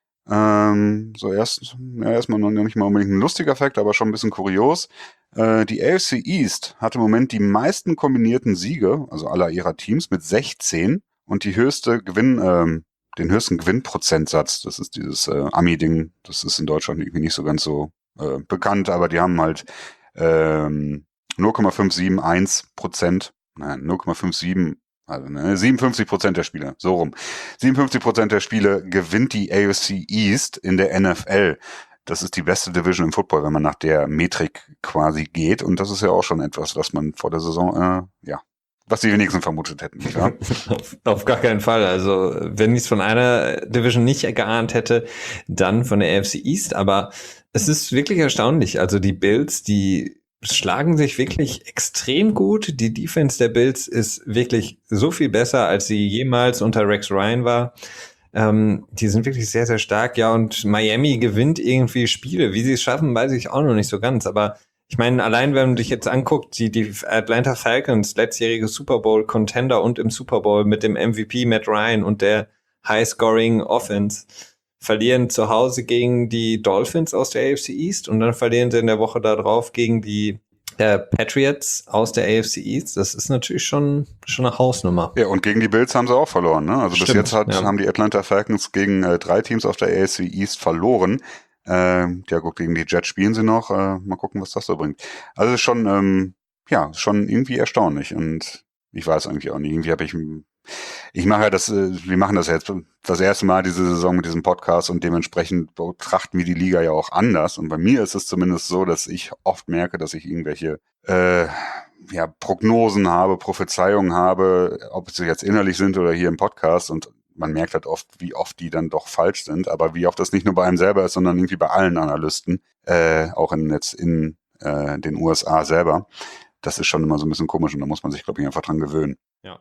Erstmal noch nicht mal unbedingt ein lustiger Fakt, aber schon ein bisschen kurios. Die AFC East hat im Moment die meisten kombinierten Siege, also aller ihrer Teams, mit 16 und den höchsten Gewinnprozentsatz. Das ist dieses Ami-Ding. Das ist in Deutschland irgendwie nicht so ganz so bekannt, aber die haben halt 0,571%. Nein, 0,57 Also 57% der Spiele, so rum. 57% der Spiele gewinnt die AFC East in der NFL. Das ist die beste Division im Football, wenn man nach der Metrik quasi geht. Und das ist ja auch schon etwas, was man vor der Saison, was die wenigsten vermutet hätten, nicht wahr? Auf gar keinen Fall. Also wenn ich es von einer Division nicht geahnt hätte, dann von der AFC East. Aber es ist wirklich erstaunlich. Also die Bills, die schlagen sich wirklich extrem gut. Die Defense der Bills ist wirklich so viel besser, als sie jemals unter Rex Ryan war. Die sind wirklich sehr, sehr stark. Ja, und Miami gewinnt irgendwie Spiele. Wie sie es schaffen, weiß ich auch noch nicht so ganz. Aber ich meine, allein wenn man dich jetzt anguckt, die Atlanta Falcons, letztjährige Super Bowl Contender und im Super Bowl mit dem MVP Matt Ryan und der High-Scoring Offense, verlieren zu Hause gegen die Dolphins aus der AFC East und dann verlieren sie in der Woche darauf gegen die Patriots aus der AFC East. Das ist natürlich schon eine Hausnummer. Ja, und gegen die Bills haben sie auch verloren, ne? Also bis jetzt haben die Atlanta Falcons gegen 3 Teams auf der AFC East verloren. Ja gut, gegen die Jets spielen sie noch. Mal gucken, was das so bringt. Also ist schon, schon irgendwie erstaunlich. Und ich weiß eigentlich auch nicht. Irgendwie habe ich mache ja das, wir machen das jetzt das erste Mal diese Saison mit diesem Podcast und dementsprechend betrachten wir die Liga ja auch anders. Und bei mir ist es zumindest so, dass ich oft merke, dass ich irgendwelche Prognosen habe, Prophezeiungen habe, ob sie jetzt innerlich sind oder hier im Podcast. Und man merkt halt oft, wie oft die dann doch falsch sind, aber wie oft das nicht nur bei einem selber ist, sondern irgendwie bei allen Analysten, auch in den USA selber. Das ist schon immer so ein bisschen komisch und da muss man sich, glaube ich, einfach dran gewöhnen. Ja.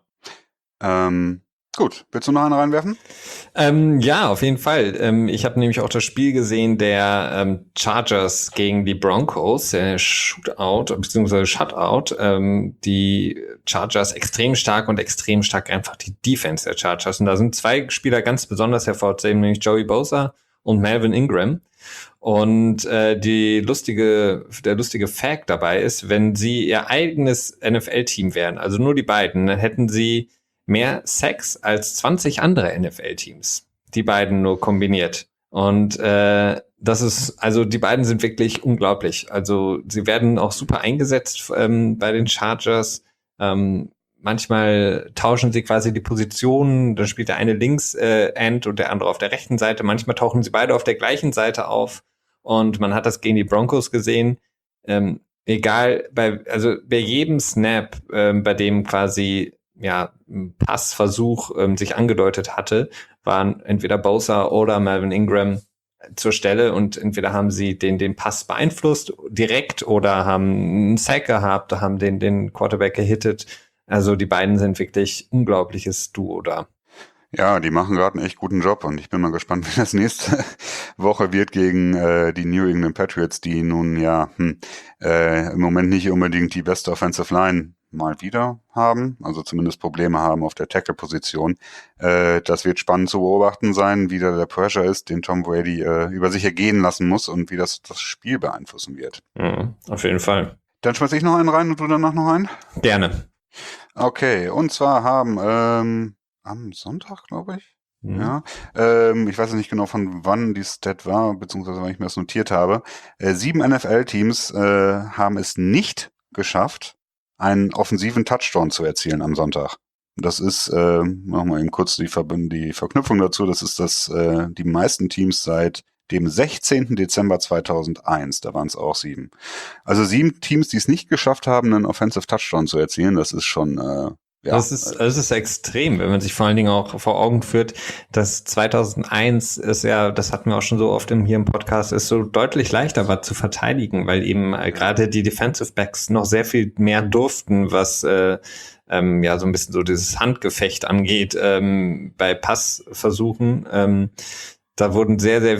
Gut, willst du noch einen reinwerfen? Ja, auf jeden Fall. Ich habe nämlich auch das Spiel gesehen der Chargers gegen die Broncos, Shootout bzw. Shutout. Die Chargers extrem stark einfach die Defense der Chargers. Und da sind 2 Spieler ganz besonders hervorzuheben, nämlich Joey Bosa und Melvin Ingram. Und der lustige Fact dabei ist, wenn sie ihr eigenes NFL-Team wären, also nur die beiden, dann hätten sie mehr Sacks als 20 andere NFL-Teams. Die beiden nur kombiniert. Und die beiden sind wirklich unglaublich. Also sie werden auch super eingesetzt bei den Chargers. Manchmal tauschen sie quasi die Positionen. Dann spielt der eine links End und der andere auf der rechten Seite. Manchmal tauchen sie beide auf der gleichen Seite auf. Und man hat das gegen die Broncos gesehen. Bei jedem Snap, bei dem quasi ein Passversuch sich angedeutet hatte, waren entweder Bosa oder Melvin Ingram zur Stelle und entweder haben sie den Pass beeinflusst direkt oder haben einen Sack gehabt, haben den Quarterback gehittet. Also die beiden sind wirklich unglaubliches Duo da. Ja, die machen gerade einen echt guten Job und ich bin mal gespannt, wie das nächste Woche wird gegen die New England Patriots, die nun im Moment nicht unbedingt die beste Offensive Line mal wieder haben, also zumindest Probleme haben auf der Tackle-Position. Das wird spannend zu beobachten sein, wie da der Pressure ist, den Tom Brady über sich ergehen lassen muss und wie das Spiel beeinflussen wird. Auf jeden Fall. Dann schmeiß ich noch einen rein und du danach noch einen? Gerne. Okay, und zwar haben am Sonntag, glaube ich. Ja, ich weiß nicht genau, von wann die Stat war, beziehungsweise wann ich mir das notiert habe. 7 NFL-Teams haben es nicht geschafft, einen offensiven Touchdown zu erzielen am Sonntag. Das ist, machen wir eben kurz die Verknüpfung dazu, das ist die meisten Teams seit dem 16. Dezember 2001, da waren es auch 7. Also 7 Teams, die es nicht geschafft haben, einen Offensive Touchdown zu erzielen, das ist schon das ist extrem, wenn man sich vor allen Dingen auch vor Augen führt, dass 2001 ist das hatten wir auch schon so oft hier im Podcast, ist so deutlich leichter war zu verteidigen, weil eben gerade die Defensive Backs noch sehr viel mehr durften, was so ein bisschen so dieses Handgefecht angeht bei Passversuchen. Da wurden sehr, sehr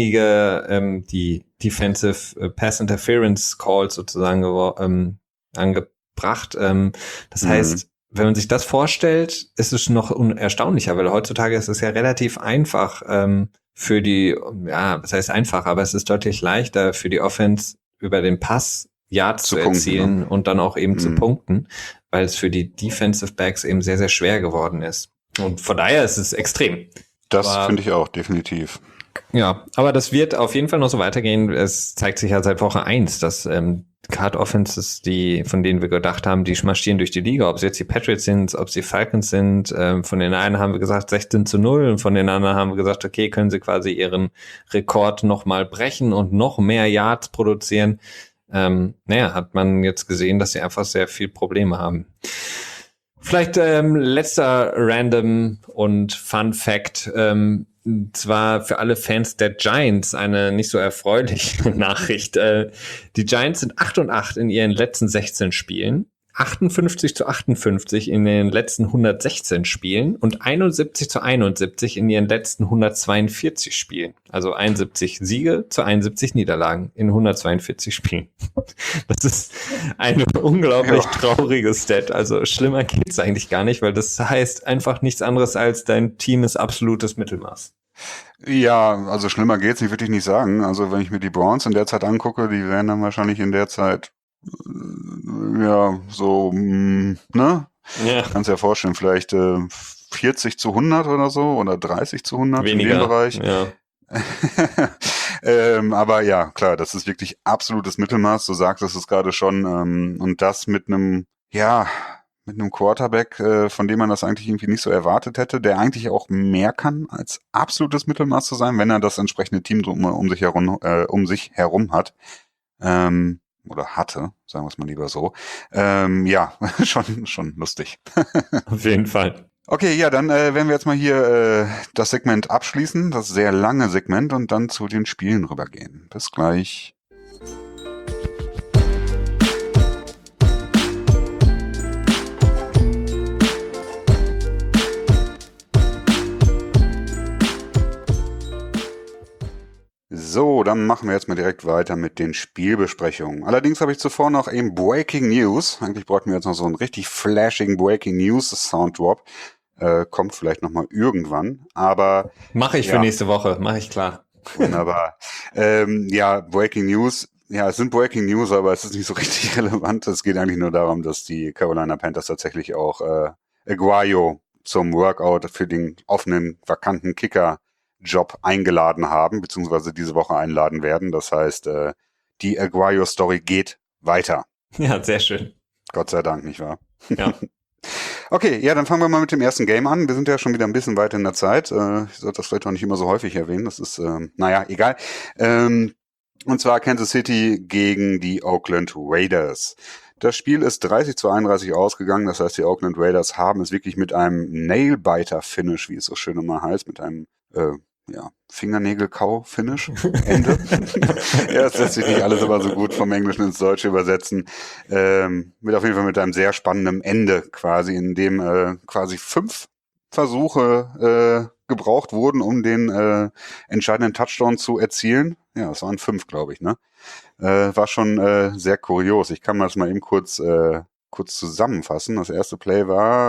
wenige die Defensive Pass Interference Calls sozusagen angebracht. Das heißt, wenn man sich das vorstellt, ist es noch erstaunlicher, weil heutzutage ist es ja relativ einfach für die, das heißt einfach, aber es ist deutlich leichter für die Offense über den Pass Yards zu erzielen und dann auch eben zu punkten, weil es für die Defensive Backs eben sehr, sehr schwer geworden ist. Und von daher ist es extrem. Das finde ich auch, definitiv. Ja, aber das wird auf jeden Fall noch so weitergehen. Es zeigt sich ja seit Woche 1, dass Card Offenses, von denen wir gedacht haben, die marschieren durch die Liga, ob es jetzt die Patriots sind, ob es die Falcons sind. Von den einen haben wir gesagt 16-0 und von den anderen haben wir gesagt, okay, können sie quasi ihren Rekord nochmal brechen und noch mehr Yards produzieren. Hat man jetzt gesehen, dass sie einfach sehr viel Probleme haben. Vielleicht letzter Random und Fun Fact, zwar für alle Fans der Giants eine nicht so erfreuliche Nachricht. Die Giants sind 8-8 in ihren letzten 16 Spielen, 58-58 in den letzten 116 Spielen und 71-71 in ihren letzten 142 Spielen. Also 71 Siege zu 71 Niederlagen in 142 Spielen. Das ist eine unglaublich traurige Stat. Also schlimmer geht's eigentlich gar nicht, weil das heißt einfach nichts anderes als dein Team ist absolutes Mittelmaß. Ja, also schlimmer geht's nicht, würde ich nicht sagen. Also wenn ich mir die Browns in der Zeit angucke, die wären dann wahrscheinlich in der Zeit ne? Ja. Kannst dir ja vorstellen, vielleicht 40-100 oder so oder 30-100 Weniger, in dem Bereich. Ja. Aber ja, klar, das ist wirklich absolutes Mittelmaß. Du sagtest es gerade schon. Und das mit einem Quarterback, von dem man das eigentlich irgendwie nicht so erwartet hätte, der eigentlich auch mehr kann als absolutes Mittelmaß zu sein, wenn er das entsprechende Team um sich herum hat. Oder hatte, sagen wir es mal lieber so. Schon lustig. Auf jeden Fall. Okay, ja, dann werden wir jetzt mal hier das Segment abschließen, das sehr lange Segment, und dann zu den Spielen rübergehen. Bis gleich. So, dann machen wir jetzt mal direkt weiter mit den Spielbesprechungen. Allerdings habe ich zuvor noch eben Breaking News. Eigentlich bräuchten wir jetzt noch so einen richtig flashigen Breaking News Sounddrop. Kommt vielleicht nochmal irgendwann, aber... Mache ich für nächste Woche, mache ich klar. Wunderbar. Breaking News. Ja, es sind Breaking News, aber es ist nicht so richtig relevant. Es geht eigentlich nur darum, dass die Carolina Panthers tatsächlich auch Aguayo zum Workout für den offenen, vakanten Kicker-Job eingeladen haben, beziehungsweise diese Woche einladen werden. Das heißt, die Aguayo-Story geht weiter. Ja, sehr schön. Gott sei Dank, nicht wahr? Ja. Okay, ja, dann fangen wir mal mit dem ersten Game an. Wir sind ja schon wieder ein bisschen weiter in der Zeit. Ich sollte das vielleicht auch nicht immer so häufig erwähnen. Das ist, egal. Und zwar Kansas City gegen die Oakland Raiders. Das Spiel ist 30-31 ausgegangen. Das heißt, die Oakland Raiders haben es wirklich mit einem Nailbiter-Finish, wie es so schön immer heißt, mit einem Fingernägel-Kau-Finish. Ende. Ja, das lässt sich nicht alles immer so gut vom Englischen ins Deutsche übersetzen. Auf jeden Fall mit einem sehr spannenden Ende quasi, in dem quasi 5 Versuche gebraucht wurden, um den entscheidenden Touchdown zu erzielen. Ja, es waren 5, glaube ich, ne? War schon sehr kurios. Ich kann das mal eben kurz zusammenfassen. Das erste Play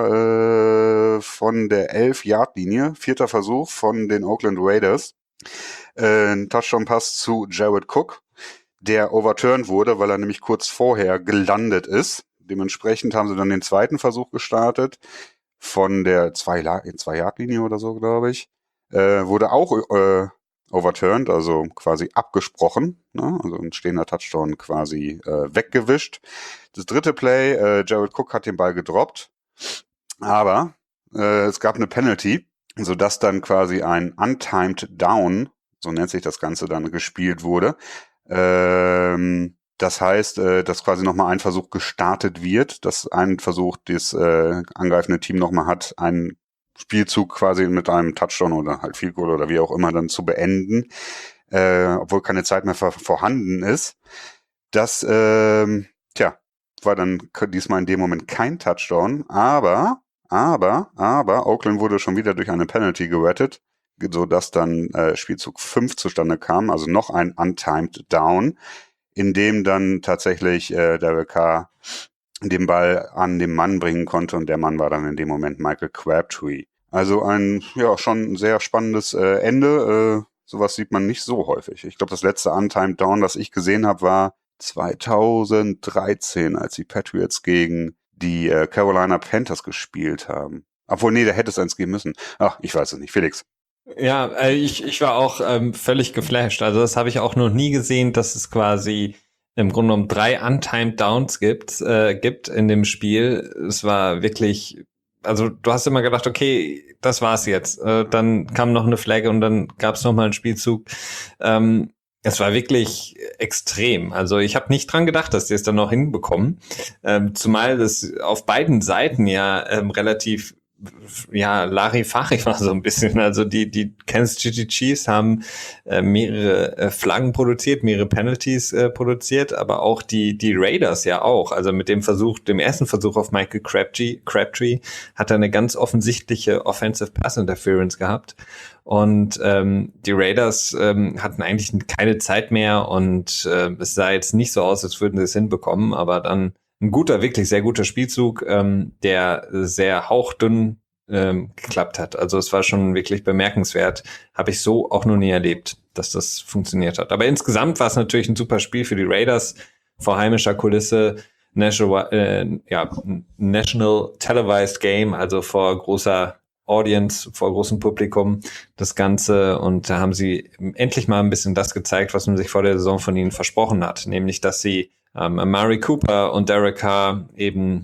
war von der 11-Yard-Linie, 4. Versuch von den Oakland Raiders. Ein Touchdown-Pass zu Jared Cook, der overturned wurde, weil er nämlich kurz vorher gelandet ist. Dementsprechend haben sie dann den 2. Versuch gestartet von der 2-Yard-Linie oder so, glaube ich. Wurde auch overturned, also quasi abgesprochen, ne? Also ein stehender Touchdown quasi weggewischt. Das 3. Play, Jared Cook hat den Ball gedroppt, aber es gab eine Penalty, sodass dann quasi ein Untimed Down, so nennt sich das Ganze, dann gespielt wurde. Das heißt, dass quasi nochmal ein Versuch gestartet wird, dass ein Versuch das angreifende Team nochmal hat, einen Spielzug quasi mit einem Touchdown oder halt Field Goal oder wie auch immer dann zu beenden, obwohl keine Zeit mehr vorhanden ist. Das, war dann diesmal in dem Moment kein Touchdown, aber Oakland wurde schon wieder durch eine Penalty gerettet, sodass dann Spielzug 5 zustande kam, also noch ein Untimed Down, in dem dann tatsächlich Derek Carr den Ball an den Mann bringen konnte, und der Mann war dann in dem Moment Michael Crabtree. Also ein schon sehr spannendes Ende. Sowas sieht man nicht so häufig. Ich glaube, das letzte Untimed Down, das ich gesehen habe, war 2013, als die Patriots gegen die Carolina Panthers gespielt haben. Obwohl, nee, da hätte es eins geben müssen. Ach, ich weiß es nicht. Felix. Ja, ich war auch völlig geflasht. Also das habe ich auch noch nie gesehen, dass es quasi im Grunde genommen 3 Untimed Downs gibt in dem Spiel. Es war wirklich, also du hast immer gedacht, okay, das war's jetzt. Dann kam noch eine Flagge und dann gab's noch mal einen Spielzug. Es war wirklich extrem. Also ich habe nicht dran gedacht, dass die es dann noch hinbekommen. Zumal das auf beiden Seiten ja relativ Larifari war so ein bisschen. Also die Kansas City Chiefs haben mehrere Flaggen produziert, mehrere Penalties produziert, aber auch die Raiders ja auch. Also mit dem ersten Versuch auf Michael Crabtree hat er eine ganz offensichtliche Offensive Pass Interference gehabt. Und die Raiders hatten eigentlich keine Zeit mehr und es sah jetzt nicht so aus, als würden sie es hinbekommen, aber dann ein wirklich sehr guter Spielzug, der sehr hauchdünn geklappt hat. Also es war schon wirklich bemerkenswert. Habe ich so auch noch nie erlebt, dass das funktioniert hat. Aber insgesamt war es natürlich ein super Spiel für die Raiders vor heimischer Kulisse. National Televised Game, also vor großer Audience, vor großem Publikum, das Ganze. Und da haben sie endlich mal ein bisschen das gezeigt, was man sich vor der Saison von ihnen versprochen hat. Nämlich, dass sie Amari Cooper und Derek Carr eben,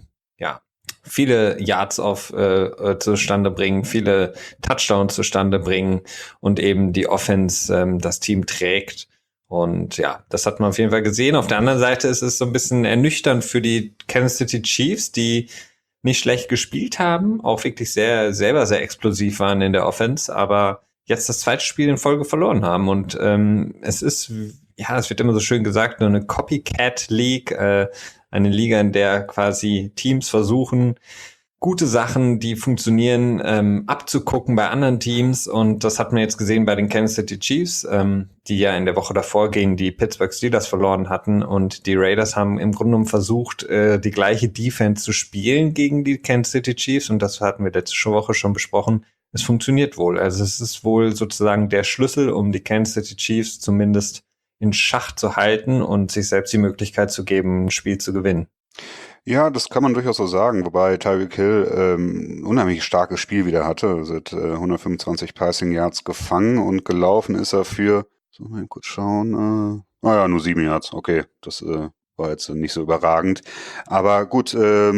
viele Yards zustande bringen, viele Touchdowns zustande bringen und eben die Offense das Team trägt. Und ja, das hat man auf jeden Fall gesehen. Auf der anderen Seite ist es so ein bisschen ernüchternd für die Kansas City Chiefs, die nicht schlecht gespielt haben, auch wirklich selber sehr explosiv waren in der Offense, aber jetzt das zweite Spiel in Folge verloren haben. Und es wird immer so schön gesagt, nur eine Copycat League, eine Liga, in der quasi Teams versuchen, gute Sachen, die funktionieren, abzugucken bei anderen Teams. Und das hat man jetzt gesehen bei den Kansas City Chiefs, die ja in der Woche davor gegen die Pittsburgh Steelers verloren hatten. Und die Raiders haben im Grunde genommen versucht, die gleiche Defense zu spielen gegen die Kansas City Chiefs. Und das hatten wir letzte Woche schon besprochen. Es funktioniert wohl. Also es ist wohl sozusagen der Schlüssel, um die Kansas City Chiefs zumindest in Schach zu halten und sich selbst die Möglichkeit zu geben, ein Spiel zu gewinnen. Ja, das kann man durchaus so sagen, wobei Tyreek Hill ein unheimlich starkes Spiel wieder hatte. Also hat 125 Passing Yards gefangen und gelaufen ist er für, so mal kurz schauen, nur 7 Yards. Okay, das war jetzt nicht so überragend. Aber gut,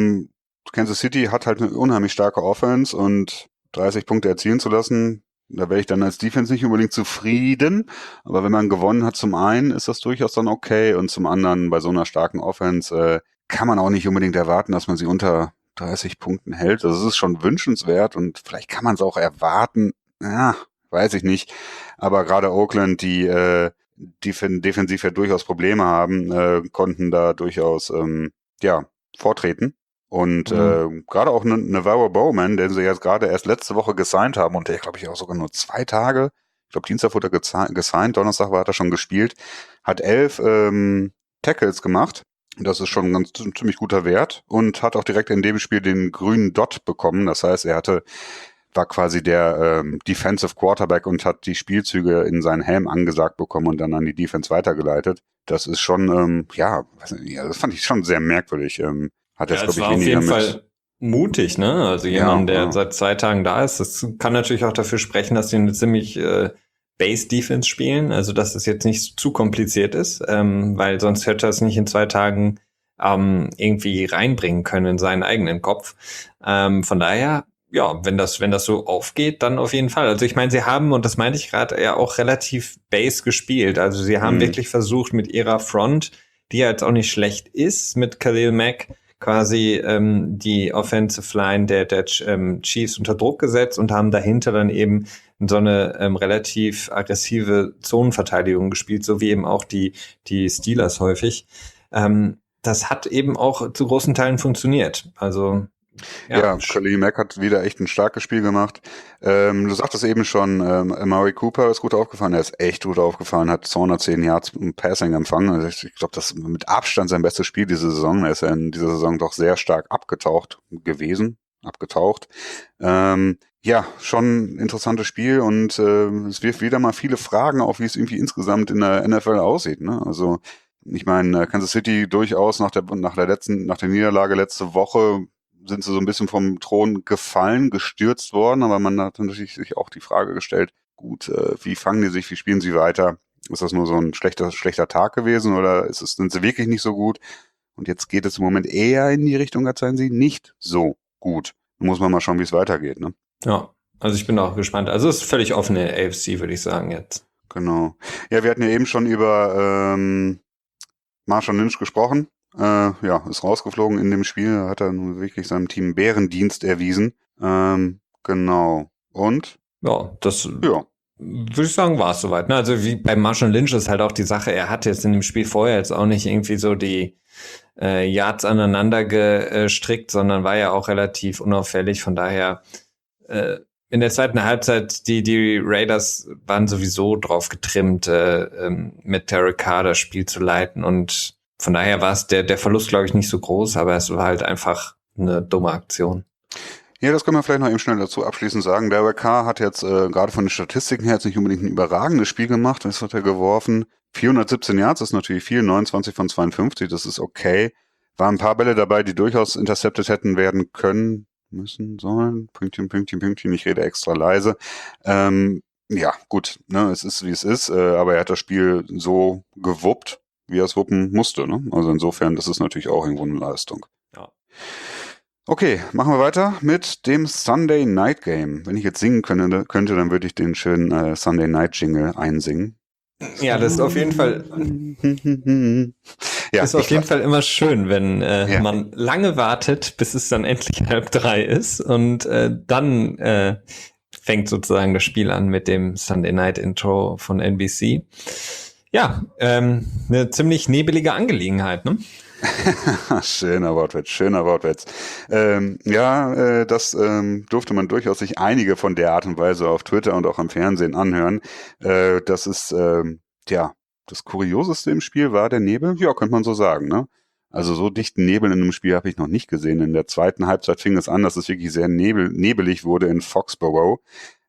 Kansas City hat halt eine unheimlich starke Offense und 30 Punkte erzielen zu lassen, da wäre ich dann als Defense nicht unbedingt zufrieden. Aber wenn man gewonnen hat, zum einen ist das durchaus dann okay und zum anderen bei so einer starken Offense kann man auch nicht unbedingt erwarten, dass man sie unter 30 Punkten hält. Also es ist schon wünschenswert und vielleicht kann man es auch erwarten. Ja, weiß ich nicht. Aber gerade Oakland, die defensiv ja durchaus Probleme haben, konnten da durchaus vortreten. Und gerade auch Navarro Bowman, den sie jetzt gerade erst letzte Woche gesigned haben und der, glaube ich, auch sogar nur 2 Tage, ich glaube Dienstag wurde er gesigned, Donnerstag hat er schon gespielt, hat 11 Tackles gemacht. Das ist schon ein ziemlich guter Wert und hat auch direkt in dem Spiel den grünen Dot bekommen. Das heißt, war quasi der Defensive Quarterback und hat die Spielzüge in seinen Helm angesagt bekommen und dann an die Defense weitergeleitet. Das ist schon, das fand ich schon sehr merkwürdig. Hat jetzt, glaube ich, weniger auf jeden Fall mutig, ne? Also jemand, der seit 2 Tagen da ist, das kann natürlich auch dafür sprechen, dass die eine ziemlich Base-Defense spielen, also dass es jetzt nicht zu kompliziert ist, weil sonst hätte er es nicht in 2 Tagen irgendwie reinbringen können in seinen eigenen Kopf. Von daher, ja, wenn das so aufgeht, dann auf jeden Fall. Also ich meine, sie haben, und das meinte ich gerade, ja auch relativ Base gespielt. Also sie haben wirklich versucht mit ihrer Front, die ja jetzt auch nicht schlecht ist, mit Khalil Mack quasi die Offensive Line der Chiefs unter Druck gesetzt und haben dahinter dann eben so eine relativ aggressive Zonenverteidigung gespielt, so wie eben auch die Steelers häufig. Das hat eben auch zu großen Teilen funktioniert. Also Khalil Mack hat wieder echt ein starkes Spiel gemacht. Du sagtest eben schon, Amari Cooper ist gut aufgefallen, er ist echt gut aufgefallen, hat 210 Yards im Passing empfangen. Also ich glaube, das ist mit Abstand sein bestes Spiel diese Saison. Er ist ja in dieser Saison doch sehr stark abgetaucht. Schon ein interessantes Spiel und es wirft wieder mal viele Fragen auf, wie es irgendwie insgesamt in der NFL aussieht. Ne? Also ich meine, Kansas City durchaus nach der Niederlage letzte Woche sind sie so ein bisschen vom Thron gestürzt worden, aber man hat natürlich sich auch die Frage gestellt, gut, wie fangen die sich, wie spielen sie weiter? Ist das nur so ein schlechter Tag gewesen oder sind sie wirklich nicht so gut? Und jetzt geht es im Moment eher in die Richtung, als seien sie nicht so gut. Muss man mal schauen, wie es weitergeht, ne? Ja, also ich bin auch gespannt. Also es ist völlig offene AFC, würde ich sagen jetzt. Genau. Ja, wir hatten ja eben schon über Marshall Lynch gesprochen. Ja, ist rausgeflogen in dem Spiel. Hat er nun wirklich seinem Team Bärendienst erwiesen. Genau. Und? Ja, das Ja. würde ich sagen, war es soweit. Ne? Also wie bei Marshall Lynch ist halt auch die Sache, er hat jetzt in dem Spiel vorher jetzt auch nicht irgendwie so die Yards aneinander gestrickt, sondern war ja auch relativ unauffällig. Von daher in der zweiten Halbzeit, die Raiders waren sowieso drauf getrimmt, mit Derek Carr das Spiel zu leiten. Und von daher war es der Verlust, glaube ich, nicht so groß, aber es war halt einfach eine dumme Aktion. Ja, das können wir vielleicht noch eben schnell dazu abschließend sagen. Derek Carr hat jetzt gerade von den Statistiken her jetzt nicht unbedingt ein überragendes Spiel gemacht. Das hat er geworfen. 417 Yards ist natürlich viel, 29 von 52, das ist okay. Waren ein paar Bälle dabei, die durchaus intercepted hätten werden können, müssen, sollen. Pünktchen, Pünktchen, Pünktchen, ich rede extra leise. Ja, gut, ne, es ist, wie es ist, aber er hat das Spiel so gewuppt, wie er es wuppen musste. Ne? Also insofern, das ist natürlich auch irgendwo eine Leistung. Ja. Okay, machen wir weiter mit dem Sunday Night Game. Wenn ich jetzt singen könnte, dann würde ich den schönen Sunday Night Jingle einsingen. Ja, das ist auf jeden Fall ja, ist auf jeden Fall immer schön, wenn Ja. man lange wartet, bis es dann endlich 2:30 ist und dann fängt sozusagen das Spiel an mit dem Sunday Night Intro von NBC. Ja, eine ziemlich nebelige Angelegenheit, ne? Schöner Wortwitz, schöner Wortwitz. Das durfte man durchaus sich einige von der Art und Weise auf Twitter und auch im Fernsehen anhören. Das ist, das Kurioseste im Spiel war der Nebel. Ja, könnte man so sagen, ne? Also so dichten Nebel in einem Spiel habe ich noch nicht gesehen. In der zweiten Halbzeit fing es an, dass es wirklich sehr nebelig wurde in Foxborough.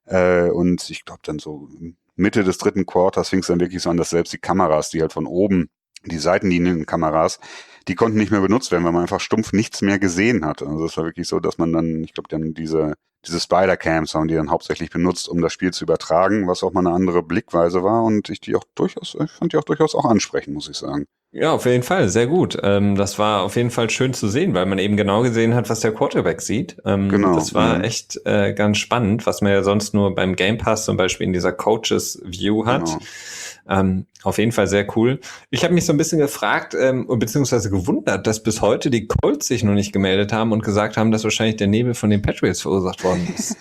Und ich glaube dann so Mitte des dritten Quarters fing es dann wirklich so an, dass selbst die Kameras, die halt von oben, die Seitenlinienkameras, die konnten nicht mehr benutzt werden, weil man einfach stumpf nichts mehr gesehen hat. Also es war wirklich so, dass man dann, ich glaube, dann diese Spider-Cams haben die dann hauptsächlich benutzt, um das Spiel zu übertragen, was auch mal eine andere Blickweise war und ich fand die auch durchaus auch ansprechend, muss ich sagen. Ja, auf jeden Fall, sehr gut. Das war auf jeden Fall schön zu sehen, weil man eben genau gesehen hat, was der Quarterback sieht. Genau. Das war echt ganz spannend, was man ja sonst nur beim Game Pass zum Beispiel in dieser Coaches View hat. Genau. Auf jeden Fall sehr cool. Ich habe mich so ein bisschen gefragt, beziehungsweise gewundert, dass bis heute die Colts sich noch nicht gemeldet haben und gesagt haben, dass wahrscheinlich der Nebel von den Patriots verursacht worden ist.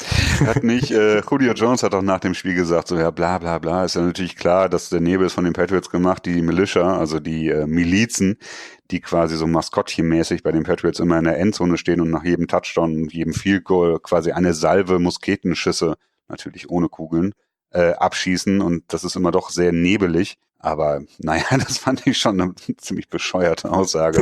Hat nicht, Julio Jones hat auch nach dem Spiel gesagt, so ja bla bla bla, ist ja natürlich klar, dass der Nebel ist von den Patriots gemacht, die Militia, also die Milizen, die quasi so maskottchenmäßig bei den Patriots immer in der Endzone stehen und nach jedem Touchdown und jedem Field Goal quasi eine Salve Musketenschüsse, natürlich ohne Kugeln, abschießen und das ist immer doch sehr nebelig. Aber naja, das fand ich schon eine ziemlich bescheuerte Aussage,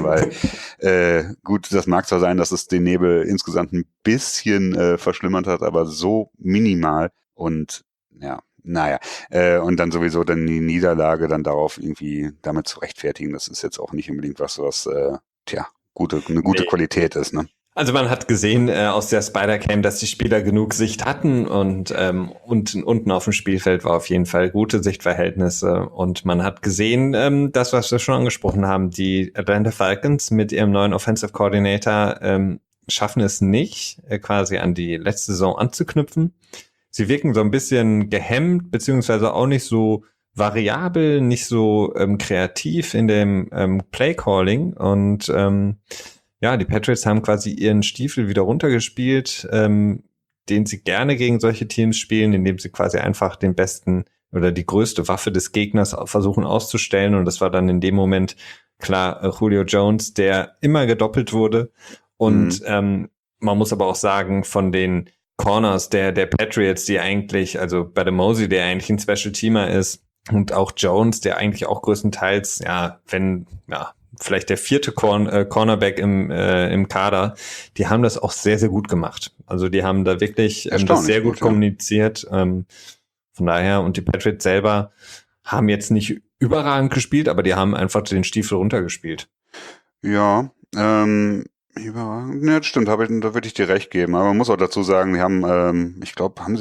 weil gut, das mag zwar sein, dass es den Nebel insgesamt ein bisschen verschlimmert hat, aber so minimal und ja, naja. Und dann sowieso dann die Niederlage dann darauf irgendwie damit zu rechtfertigen, das ist jetzt auch nicht unbedingt was eine gute Qualität ist, ne? Also man hat gesehen aus der Spider-Cam, dass die Spieler genug Sicht hatten und unten auf dem Spielfeld war auf jeden Fall gute Sichtverhältnisse und man hat gesehen, das, was wir schon angesprochen haben, die Atlanta Falcons mit ihrem neuen Offensive Coordinator schaffen es nicht, quasi an die letzte Saison anzuknüpfen. Sie wirken so ein bisschen gehemmt, beziehungsweise auch nicht so variabel, nicht so kreativ in dem Play-Calling und ja, die Patriots haben quasi ihren Stiefel wieder runtergespielt, den sie gerne gegen solche Teams spielen, indem sie quasi einfach den besten oder die größte Waffe des Gegners versuchen auszustellen. Und das war dann in dem Moment klar Julio Jones, der immer gedoppelt wurde. Und man muss aber auch sagen, von den Corners der Patriots, die eigentlich, also bei der Mosey, der eigentlich ein Special-Teamer ist, und auch Jones, der eigentlich auch größtenteils, vielleicht der vierte Cornerback im Kader, die haben das auch sehr, sehr gut gemacht. Also die haben da wirklich das sehr gut kommuniziert. Von daher, und die Patriots selber haben jetzt nicht überragend gespielt, aber die haben einfach den Stiefel runtergespielt. Ja, Überragend. Ja, das stimmt, da würde ich dir recht geben. Aber man muss auch dazu sagen, die haben, ich glaube, haben sie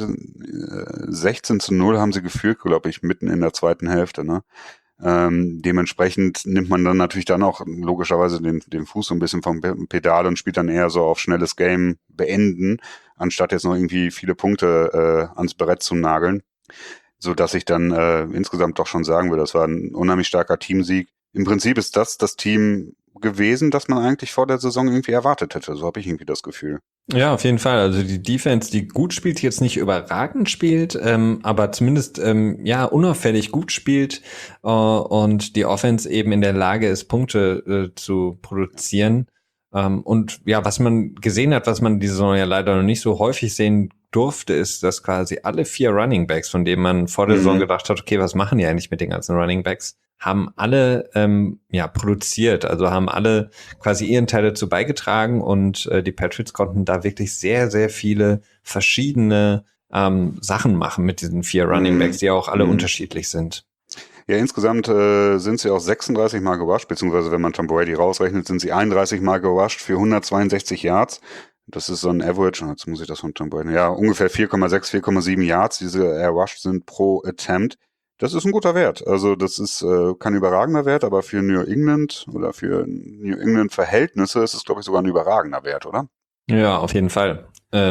16:0 haben sie geführt, glaube ich, mitten in der zweiten Hälfte, ne? Dementsprechend nimmt man dann natürlich dann auch logischerweise den Fuß so ein bisschen vom Pedal und spielt dann eher so auf schnelles Game beenden, anstatt jetzt noch irgendwie viele Punkte ans Brett zu nageln, so dass ich dann insgesamt doch schon sagen würde, das war ein unheimlich starker Teamsieg. Im Prinzip ist das Team gewesen, das man eigentlich vor der Saison irgendwie erwartet hätte. So habe ich irgendwie das Gefühl. Ja, auf jeden Fall. Also die Defense, die gut spielt, jetzt nicht überragend spielt, aber zumindest ja unauffällig gut spielt und die Offense eben in der Lage ist, Punkte zu produzieren. Und ja, was man gesehen hat, was man diese Saison ja leider noch nicht so häufig sehen durfte, ist, dass quasi alle 4 Running Backs, von denen man vor der Saison gedacht hat, okay, was machen die eigentlich mit den ganzen Running Backs, haben alle ja produziert, also haben alle quasi ihren Teil dazu beigetragen und die Patriots konnten da wirklich sehr, sehr viele verschiedene Sachen machen mit diesen 4 Running Backs, die auch alle unterschiedlich sind. Ja, insgesamt sind sie auch 36 Mal gerusht, beziehungsweise wenn man Tom Brady rausrechnet, sind sie 31 Mal gerusht für 162 Yards. Das ist so ein Average, jetzt muss ich das von Tom Brady, ja, ungefähr 4,6, 4,7 Yards, die sie errusht sind pro Attempt. Das ist ein guter Wert. Also das ist kein überragender Wert, aber für New England oder für New England Verhältnisse ist es, glaube ich, sogar ein überragender Wert, oder? Ja, auf jeden Fall.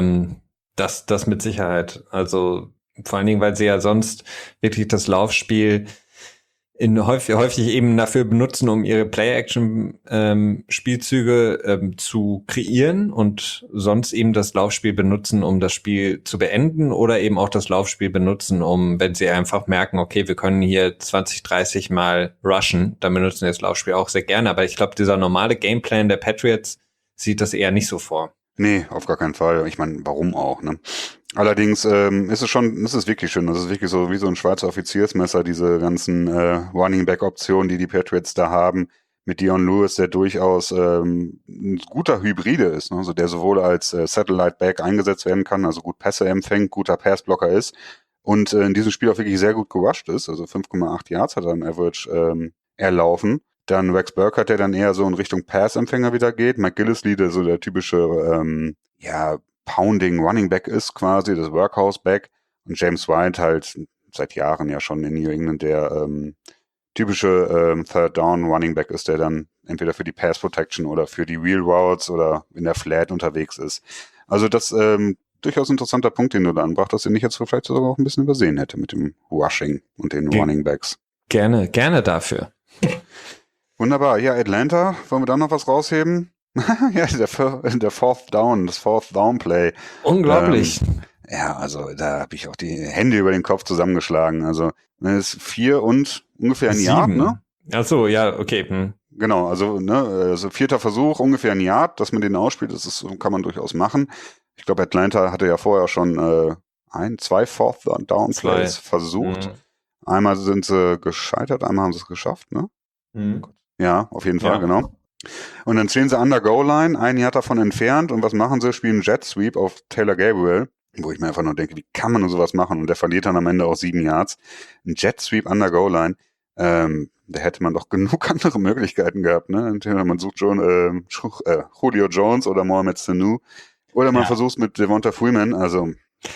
Das mit Sicherheit. Also vor allen Dingen, weil sie ja sonst wirklich das Laufspiel häufig eben dafür benutzen, um ihre Play-Action-Spielzüge zu kreieren und sonst eben das Laufspiel benutzen, um das Spiel zu beenden oder eben auch das Laufspiel benutzen, um, wenn sie einfach merken, okay, wir können hier 20, 30 Mal rushen, dann benutzen wir das Laufspiel auch sehr gerne. Aber ich glaube, dieser normale Gameplan der Patriots sieht das eher nicht so vor. Nee, auf gar keinen Fall. Ich meine, warum auch, ne? Allerdings ist es wirklich schön. Das ist wirklich so wie so ein Schweizer Offiziersmesser, diese ganzen Running Back Optionen, die Patriots da haben, mit Dion Lewis, der durchaus ein guter Hybride ist, ne? Also der sowohl als Satellite Back eingesetzt werden kann, also gut Pässe empfängt, guter Passblocker ist und in diesem Spiel auch wirklich sehr gut gerusht ist. Also 5,8 Yards hat er im Average erlaufen. Dann Rex Burkhardt, der dann eher so in Richtung Pass-Empfänger wieder geht. Mike Gillislee, der so der typische ja, Pounding Running Back ist quasi, das Workhouse Back. Und James White halt seit Jahren ja schon in New England der typische Third Down Running Back ist, der dann entweder für die Pass Protection oder für die Wheel Routes oder in der Flat unterwegs ist. Also das durchaus interessanter Punkt, den du da anbrachtest, den ich jetzt vielleicht sogar auch ein bisschen übersehen hätte mit dem Rushing und den Running Backs. Gerne dafür. Wunderbar. Ja, Atlanta, wollen wir da noch was rausheben? Ja, der Fourth Down, das Fourth Down Play. Unglaublich. Ja, also da habe ich auch die Hände über den Kopf zusammengeschlagen. Also das ist 4 und ungefähr ein 7. Yard, ne? Ach so, ja, okay. Genau, also also 4. Versuch, ungefähr ein Yard, dass man den ausspielt, kann man durchaus machen. Ich glaube, Atlanta hatte ja vorher schon 2 Fourth Down Plays versucht. Einmal sind sie gescheitert, einmal haben sie es geschafft, ne? Ja, auf jeden Fall, genau. Und dann stehen sie an der Goal-Line, 1 Yard davon entfernt und was machen sie? Spielen Jet Sweep auf Taylor Gabriel, wo ich mir einfach nur denke, wie kann man nur sowas machen? Und der verliert dann am Ende auch 7 Yards. Ein Jet Sweep an der Goal-Line, da hätte man doch genug andere Möglichkeiten gehabt, ne? Entweder man sucht schon Julio Jones oder Mohamed Sanu oder man versucht es mit Devonta Freeman, also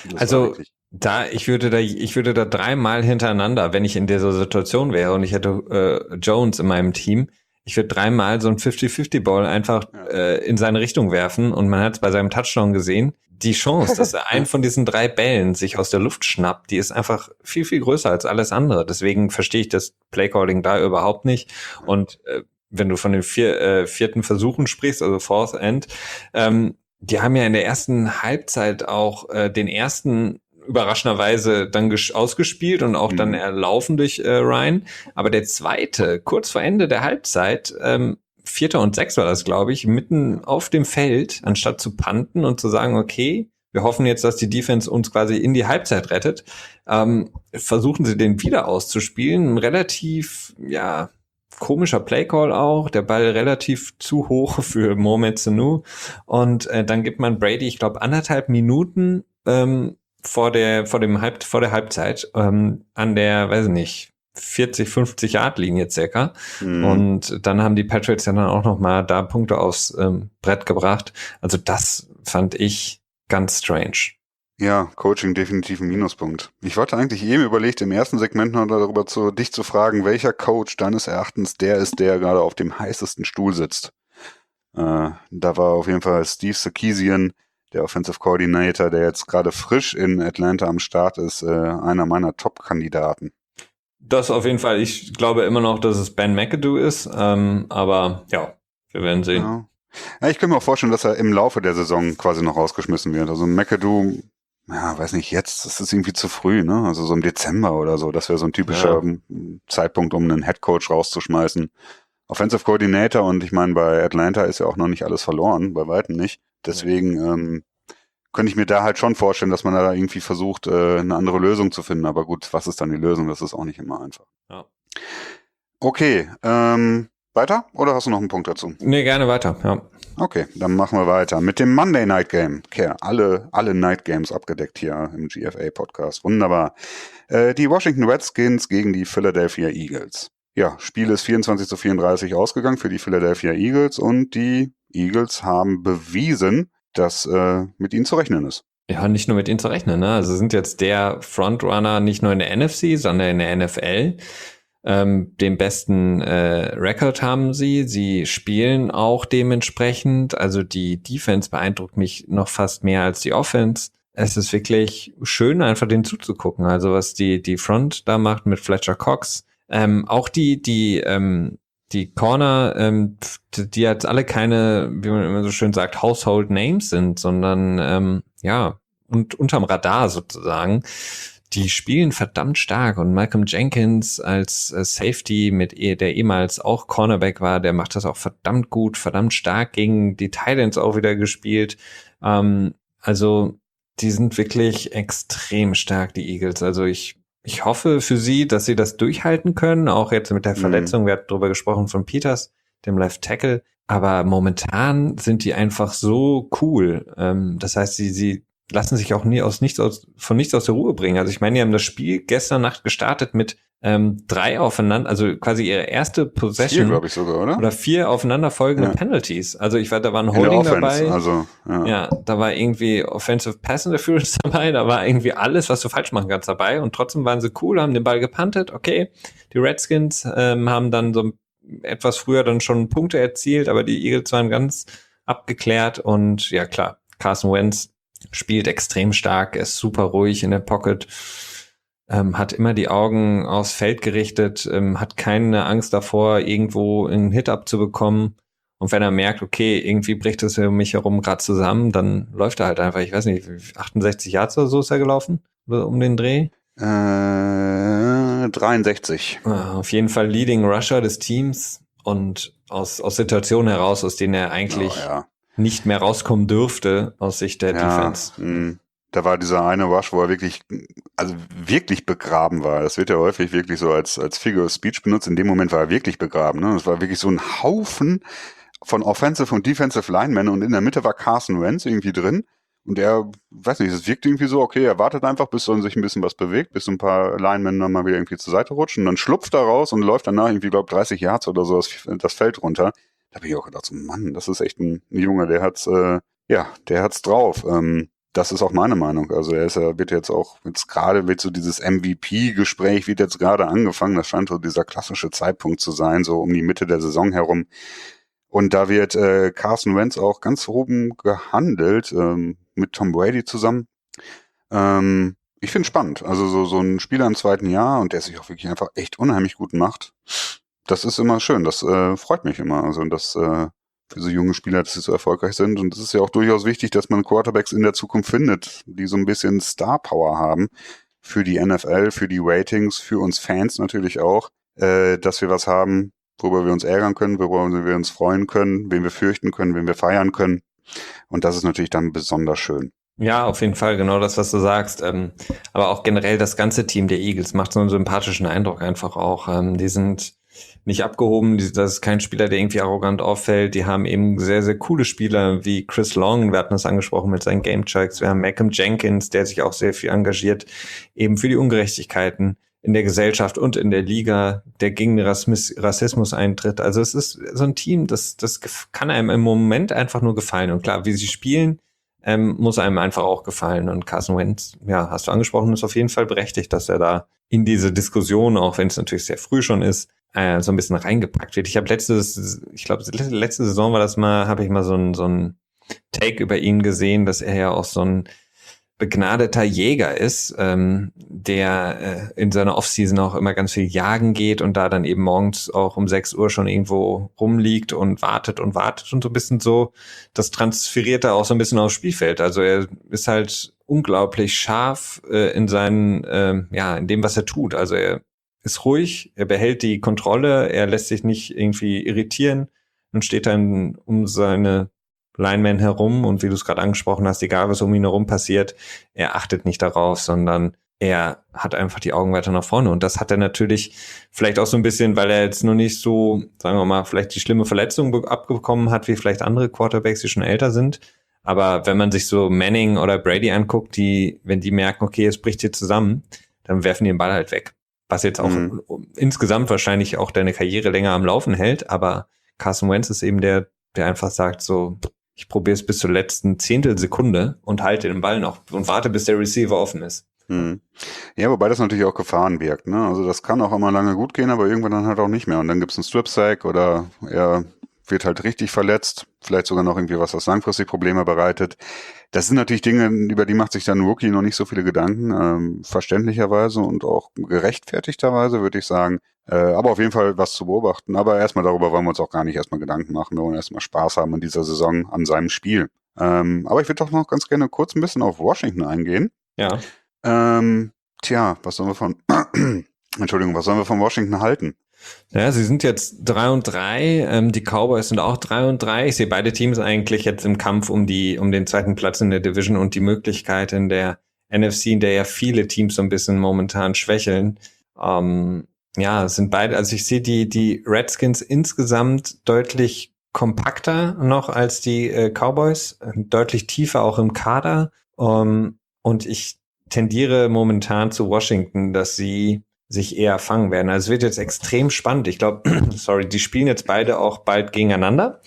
ich würde da 3 Mal hintereinander, wenn ich in dieser Situation wäre und ich hätte Jones in meinem Team, ich würde 3 Mal so ein 50-50-Ball einfach in seine Richtung werfen und man hat es bei seinem Touchdown gesehen. Die Chance, dass er einen von diesen 3 Bällen sich aus der Luft schnappt, die ist einfach viel, viel größer als alles andere. Deswegen verstehe ich das Playcalling da überhaupt nicht. Und wenn du von den 4. Versuchen sprichst, also Fourth End, die haben ja in der ersten Halbzeit auch den ersten überraschenderweise dann ausgespielt und auch dann erlaufen durch Ryan. Aber der zweite, kurz vor Ende der Halbzeit, 4. und 6 war das, glaube ich, mitten auf dem Feld, anstatt zu punten und zu sagen, okay, wir hoffen jetzt, dass die Defense uns quasi in die Halbzeit rettet, versuchen sie den wieder auszuspielen. Ein relativ, komischer Playcall auch, der Ball relativ zu hoch für Mohamed Sanu und dann gibt man Brady, ich glaube, 1,5 Minuten vor der Halbzeit an der, weiß ich nicht, 40, 50 Yard Linie circa. Und dann haben die Patriots ja dann auch noch mal da Punkte aufs Brett gebracht. Also das fand ich ganz strange. Ja, Coaching definitiv ein Minuspunkt. Ich wollte eigentlich eben überlegt, im ersten Segment noch darüber dich zu fragen, welcher Coach deines Erachtens der ist, der gerade auf dem heißesten Stuhl sitzt. Da war auf jeden Fall Steve Sarkisian, der Offensive Coordinator, der jetzt gerade frisch in Atlanta am Start ist, einer meiner Top-Kandidaten. Das auf jeden Fall. Ich glaube immer noch, dass es Ben McAdoo ist, aber ja, wir werden sehen. Ja, ich kann mir auch vorstellen, dass er im Laufe der Saison quasi noch rausgeschmissen wird. Also McAdoo, ja, weiß nicht, jetzt ist es irgendwie zu früh, ne? Also so im Dezember oder so, das wäre so ein typischer Zeitpunkt, um einen Headcoach rauszuschmeißen. Offensive Coordinator, und ich meine, bei Atlanta ist ja auch noch nicht alles verloren, bei weitem nicht. Deswegen könnte ich mir da halt schon vorstellen, dass man da irgendwie versucht, eine andere Lösung zu finden. Aber gut, was ist dann die Lösung? Das ist auch nicht immer einfach. Ja. Okay, weiter? Oder hast du noch einen Punkt dazu? Nee, gerne weiter, ja. Okay, dann machen wir weiter mit dem Monday Night Game. Okay, alle Night Games abgedeckt hier im GFA-Podcast. Wunderbar. Die Washington Redskins gegen die Philadelphia Eagles. Ja, Spiel ist 24-34 ausgegangen für die Philadelphia Eagles und die Eagles haben bewiesen, dass mit ihnen zu rechnen ist. Ja, nicht nur mit ihnen zu rechnen, ne? Also sind jetzt der Frontrunner nicht nur in der NFC, sondern in der NFL. Den besten Rekord haben sie. Sie spielen auch dementsprechend. Also die Defense beeindruckt mich noch fast mehr als die Offense. Es ist wirklich schön, einfach denen zuzugucken. Also was die Front da macht mit Fletcher Cox. Auch die Corner, die jetzt alle keine, wie man immer so schön sagt, Household Names sind, sondern und unterm Radar sozusagen. Die spielen verdammt stark und Malcolm Jenkins als Safety, der ehemals auch Cornerback war, der macht das auch verdammt gut, verdammt stark gegen die Titans auch wieder gespielt. Also die sind wirklich extrem stark, die Eagles. Also ich hoffe für sie, dass sie das durchhalten können, auch jetzt mit der Verletzung, wir hatten drüber gesprochen von Peters, dem Left Tackle, aber momentan sind die einfach so cool. Das heißt, sie lassen sich auch von nichts aus der Ruhe bringen. Also ich meine, die haben das Spiel gestern Nacht gestartet mit 3 aufeinander, also quasi ihre erste Possession. 4, glaube ich sogar, oder? Oder 4 aufeinanderfolgende Penalties. Also da war ein Holding dabei. Also, ja, da war irgendwie Offensive Pass Interference dabei, da war irgendwie alles, was du falsch machen kannst dabei. Und trotzdem waren sie cool, haben den Ball gepuntet. Okay, die Redskins haben dann so etwas früher dann schon Punkte erzielt, aber die Eagles waren ganz abgeklärt. Und ja, klar, Carson Wentz spielt extrem stark, ist super ruhig in der Pocket, hat immer die Augen aufs Feld gerichtet, hat keine Angst davor, irgendwo einen Hit abzubekommen. Und wenn er merkt, okay, irgendwie bricht es um mich herum gerade zusammen, dann läuft er halt einfach, ich weiß nicht, 68 Yards oder so ist er gelaufen, um den Dreh. 63. Auf jeden Fall Leading Rusher des Teams und aus Situationen heraus, aus denen er eigentlich nicht mehr rauskommen dürfte aus Sicht der Defense. Da war dieser eine Rush, wo er wirklich begraben war. Das wird ja häufig wirklich so als Figure of Speech benutzt. In dem Moment war er wirklich begraben. Ne? Das war wirklich so ein Haufen von Offensive und Defensive Linemen und in der Mitte war Carson Wentz irgendwie drin. Und er, weiß nicht, es wirkt irgendwie so, okay, er wartet einfach, bis dann sich ein bisschen was bewegt, bis ein paar Linemen dann mal wieder irgendwie zur Seite rutschen. Und dann schlupft er raus und läuft danach irgendwie, glaube 30 Yards oder so das Feld runter. Da habe ich auch gedacht, so, Mann, das ist echt ein Junge, der hat's drauf. Das ist auch meine Meinung. Also wird jetzt so dieses MVP-Gespräch wird jetzt gerade angefangen. Das scheint so dieser klassische Zeitpunkt zu sein, so um die Mitte der Saison herum. Und da wird Carson Wentz auch ganz oben gehandelt, mit Tom Brady zusammen. Ich finde spannend. Also so ein Spieler im zweiten Jahr und der sich auch wirklich einfach echt unheimlich gut macht. Das ist immer schön. Das freut mich immer. Also dass für so junge Spieler, dass sie so erfolgreich sind. Und es ist ja auch durchaus wichtig, dass man Quarterbacks in der Zukunft findet, die so ein bisschen Star-Power haben für die NFL, für die Ratings, für uns Fans natürlich auch, dass wir was haben, worüber wir uns ärgern können, worüber wir uns freuen können, wen wir fürchten können, wen wir feiern können. Und das ist natürlich dann besonders schön. Ja, auf jeden Fall, genau das, was du sagst. Aber auch generell das ganze Team der Eagles macht so einen sympathischen Eindruck einfach auch. Die sind nicht abgehoben, das ist kein Spieler, der irgendwie arrogant auffällt. Die haben eben sehr, sehr coole Spieler wie Chris Long, wir hatten das angesprochen mit seinen Game-Checks. Wir haben Malcolm Jenkins, der sich auch sehr viel engagiert, eben für die Ungerechtigkeiten in der Gesellschaft und in der Liga, der gegen den Rassismus eintritt. Also es ist so ein Team, das kann einem im Moment einfach nur gefallen. Und klar, wie sie spielen, muss einem einfach auch gefallen. Und Carson Wentz, ja, hast du angesprochen, ist auf jeden Fall berechtigt, dass er da in diese Diskussion, auch wenn es natürlich sehr früh schon ist, so ein bisschen reingepackt wird. Ich habe letzte Saison war das mal, habe ich mal so ein Take über ihn gesehen, dass er ja auch so ein begnadeter Jäger ist, der in seiner Offseason auch immer ganz viel jagen geht und da dann eben morgens auch um 6 Uhr schon irgendwo rumliegt und wartet und so ein bisschen so. Das transferiert er auch so ein bisschen aufs Spielfeld. Also er ist halt unglaublich scharf in seinen, in dem, was er tut. Also er ist ruhig, er behält die Kontrolle, er lässt sich nicht irgendwie irritieren und steht dann um seine Lineman herum und wie du es gerade angesprochen hast, egal was um ihn herum passiert, er achtet nicht darauf, sondern er hat einfach die Augen weiter nach vorne. Und das hat er natürlich vielleicht auch so ein bisschen, weil er jetzt noch nicht so, sagen wir mal, vielleicht die schlimme Verletzung abbekommen hat, wie vielleicht andere Quarterbacks, die schon älter sind. Aber wenn man sich so Manning oder Brady anguckt, wenn die merken, okay, es bricht hier zusammen, dann werfen die den Ball halt weg. Was jetzt auch insgesamt wahrscheinlich auch deine Karriere länger am Laufen hält. Aber Carson Wentz ist eben der einfach sagt so, ich probiere es bis zur letzten Zehntelsekunde und halte den Ball noch und warte, bis der Receiver offen ist. Ja, wobei das natürlich auch Gefahren birgt, ne? Also das kann auch immer lange gut gehen, aber irgendwann dann halt auch nicht mehr. Und dann gibt's einen Strip-Sack oder er wird halt richtig verletzt, vielleicht sogar noch irgendwie was langfristig Probleme bereitet. Das sind natürlich Dinge, über die macht sich dann ein Rookie noch nicht so viele Gedanken, verständlicherweise und auch gerechtfertigterweise, würde ich sagen. Aber auf jeden Fall was zu beobachten. Aber erstmal darüber wollen wir uns auch gar nicht erstmal Gedanken machen. Wir wollen erstmal Spaß haben in dieser Saison an seinem Spiel. Aber ich würde doch noch ganz gerne kurz ein bisschen auf Washington eingehen. Ja. Was sollen wir was sollen wir von Washington halten? Ja, sie sind jetzt 3-3, die Cowboys sind auch 3-3. Ich sehe beide Teams eigentlich jetzt im Kampf um den zweiten Platz in der Division und die Möglichkeit in der NFC, in der ja viele Teams so ein bisschen momentan schwächeln. Es sind beide, also ich sehe die Redskins insgesamt deutlich kompakter noch als die Cowboys, deutlich tiefer auch im Kader. Und ich tendiere momentan zu Washington, dass sie sich eher fangen werden. Also es wird jetzt extrem spannend. Ich glaube, die spielen jetzt beide auch bald gegeneinander.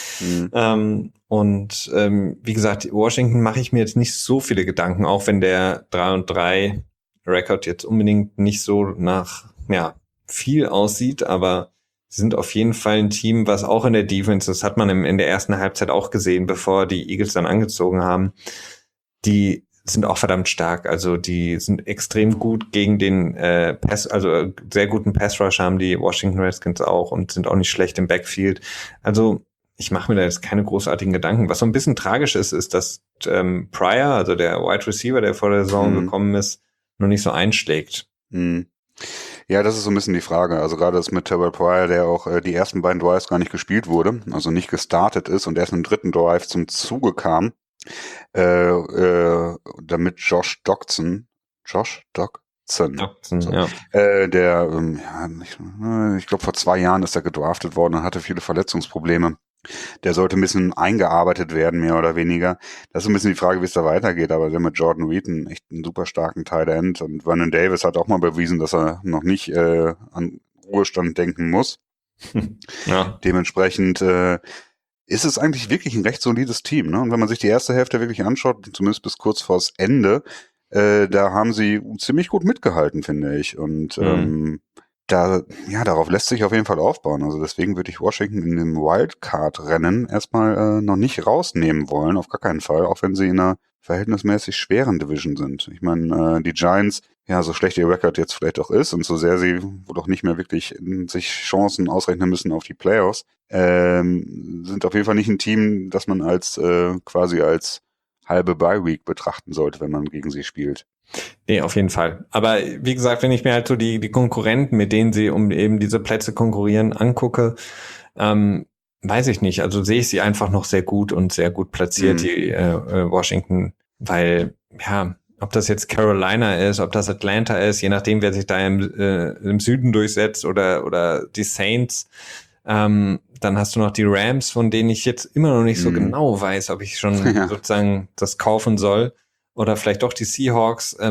Wie gesagt, Washington mache ich mir jetzt nicht so viele Gedanken, auch wenn der 3-3 Rekord jetzt unbedingt nicht so nach viel aussieht, aber sie sind auf jeden Fall ein Team, was auch in der Defense, das hat man in der ersten Halbzeit auch gesehen, bevor die Eagles dann angezogen haben, die sind auch verdammt stark. Also die sind extrem gut gegen den sehr guten Pass-Rush haben die Washington Redskins auch und sind auch nicht schlecht im Backfield. Also ich mache mir da jetzt keine großartigen Gedanken. Was so ein bisschen tragisch ist, dass Pryor, also der Wide Receiver, der vor der Saison gekommen ist, noch nicht so einschlägt. Ja, das ist so ein bisschen die Frage. Also gerade das mit Terrell Pryor, der auch die ersten beiden Drives gar nicht gespielt wurde, also nicht gestartet ist und erst im dritten Drive zum Zuge kam, damit Josh Doctson, ich glaube vor 2 Jahren ist er gedraftet worden und hatte viele Verletzungsprobleme. Der sollte ein bisschen eingearbeitet werden, mehr oder weniger. Das ist so ein bisschen die Frage, wie es da weitergeht. Aber der mit Jordan Reed echt einen super starken Tight End. Und Vernon Davis hat auch mal bewiesen, dass er noch nicht an Ruhestand denken muss. Ja. Dementsprechend ist es eigentlich wirklich ein recht solides Team. Ne? Und wenn man sich die erste Hälfte wirklich anschaut, zumindest bis kurz vors Ende, da haben sie ziemlich gut mitgehalten, finde ich. Und darauf lässt sich auf jeden Fall aufbauen. Also deswegen würde ich Washington in dem Wildcard-Rennen erstmal noch nicht rausnehmen wollen, auf gar keinen Fall, auch wenn sie in einer verhältnismäßig schweren Division sind. Ich meine, die Giants, so schlecht ihr Record jetzt vielleicht auch ist und so sehr sie wohl auch nicht mehr wirklich sich Chancen ausrechnen müssen auf die Playoffs, sind auf jeden Fall nicht ein Team, das man quasi als halbe Bye-Week betrachten sollte, wenn man gegen sie spielt. Nee, auf jeden Fall. Aber wie gesagt, wenn ich mir halt so die Konkurrenten, mit denen sie um eben diese Plätze konkurrieren, angucke, weiß ich nicht. Also sehe ich sie einfach noch sehr gut und sehr gut platziert, die Washington, weil, ob das jetzt Carolina ist, ob das Atlanta ist, je nachdem, wer sich da im Süden durchsetzt oder die Saints, dann hast du noch die Rams, von denen ich jetzt immer noch nicht so genau weiß, ob ich schon sozusagen das kaufen soll. Oder vielleicht auch die Seahawks.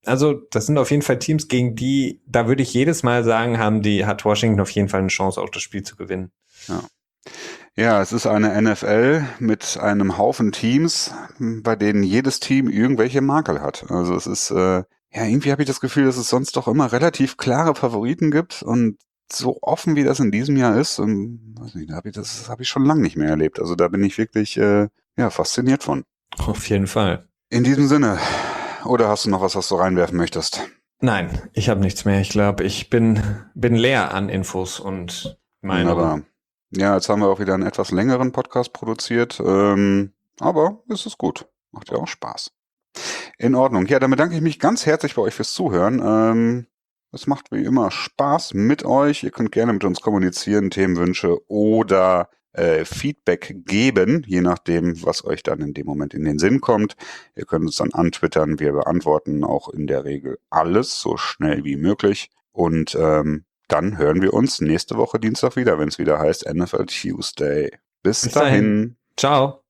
Also das sind auf jeden Fall Teams, gegen die, da würde ich jedes Mal sagen, hat Washington auf jeden Fall eine Chance, auch das Spiel zu gewinnen. Ja. Ja, es ist eine NFL mit einem Haufen Teams, bei denen jedes Team irgendwelche Makel hat. Also es ist, ja, irgendwie habe ich das Gefühl, dass es sonst doch immer relativ klare Favoriten gibt und so offen wie das in diesem Jahr ist, weiß nicht, das habe ich schon lange nicht mehr erlebt. Also da bin ich wirklich, ja, fasziniert von. Auf jeden Fall. In diesem Sinne, oder hast du noch was du reinwerfen möchtest? Nein, ich habe nichts mehr. Ich glaube, ich bin leer an Infos und Meinungen. Aber ja, jetzt haben wir auch wieder einen etwas längeren Podcast produziert, aber es ist gut. Macht ja auch Spaß. In Ordnung. Ja, dann bedanke ich mich ganz herzlich bei euch fürs Zuhören. Es macht wie immer Spaß mit euch. Ihr könnt gerne mit uns kommunizieren, Themenwünsche oder Feedback geben, je nachdem, was euch dann in dem Moment in den Sinn kommt. Ihr könnt uns dann antwittern. Wir beantworten auch in der Regel alles so schnell wie möglich. Und dann hören wir uns nächste Woche Dienstag wieder, wenn es wieder heißt NFL Tuesday. Bis dahin. Ciao.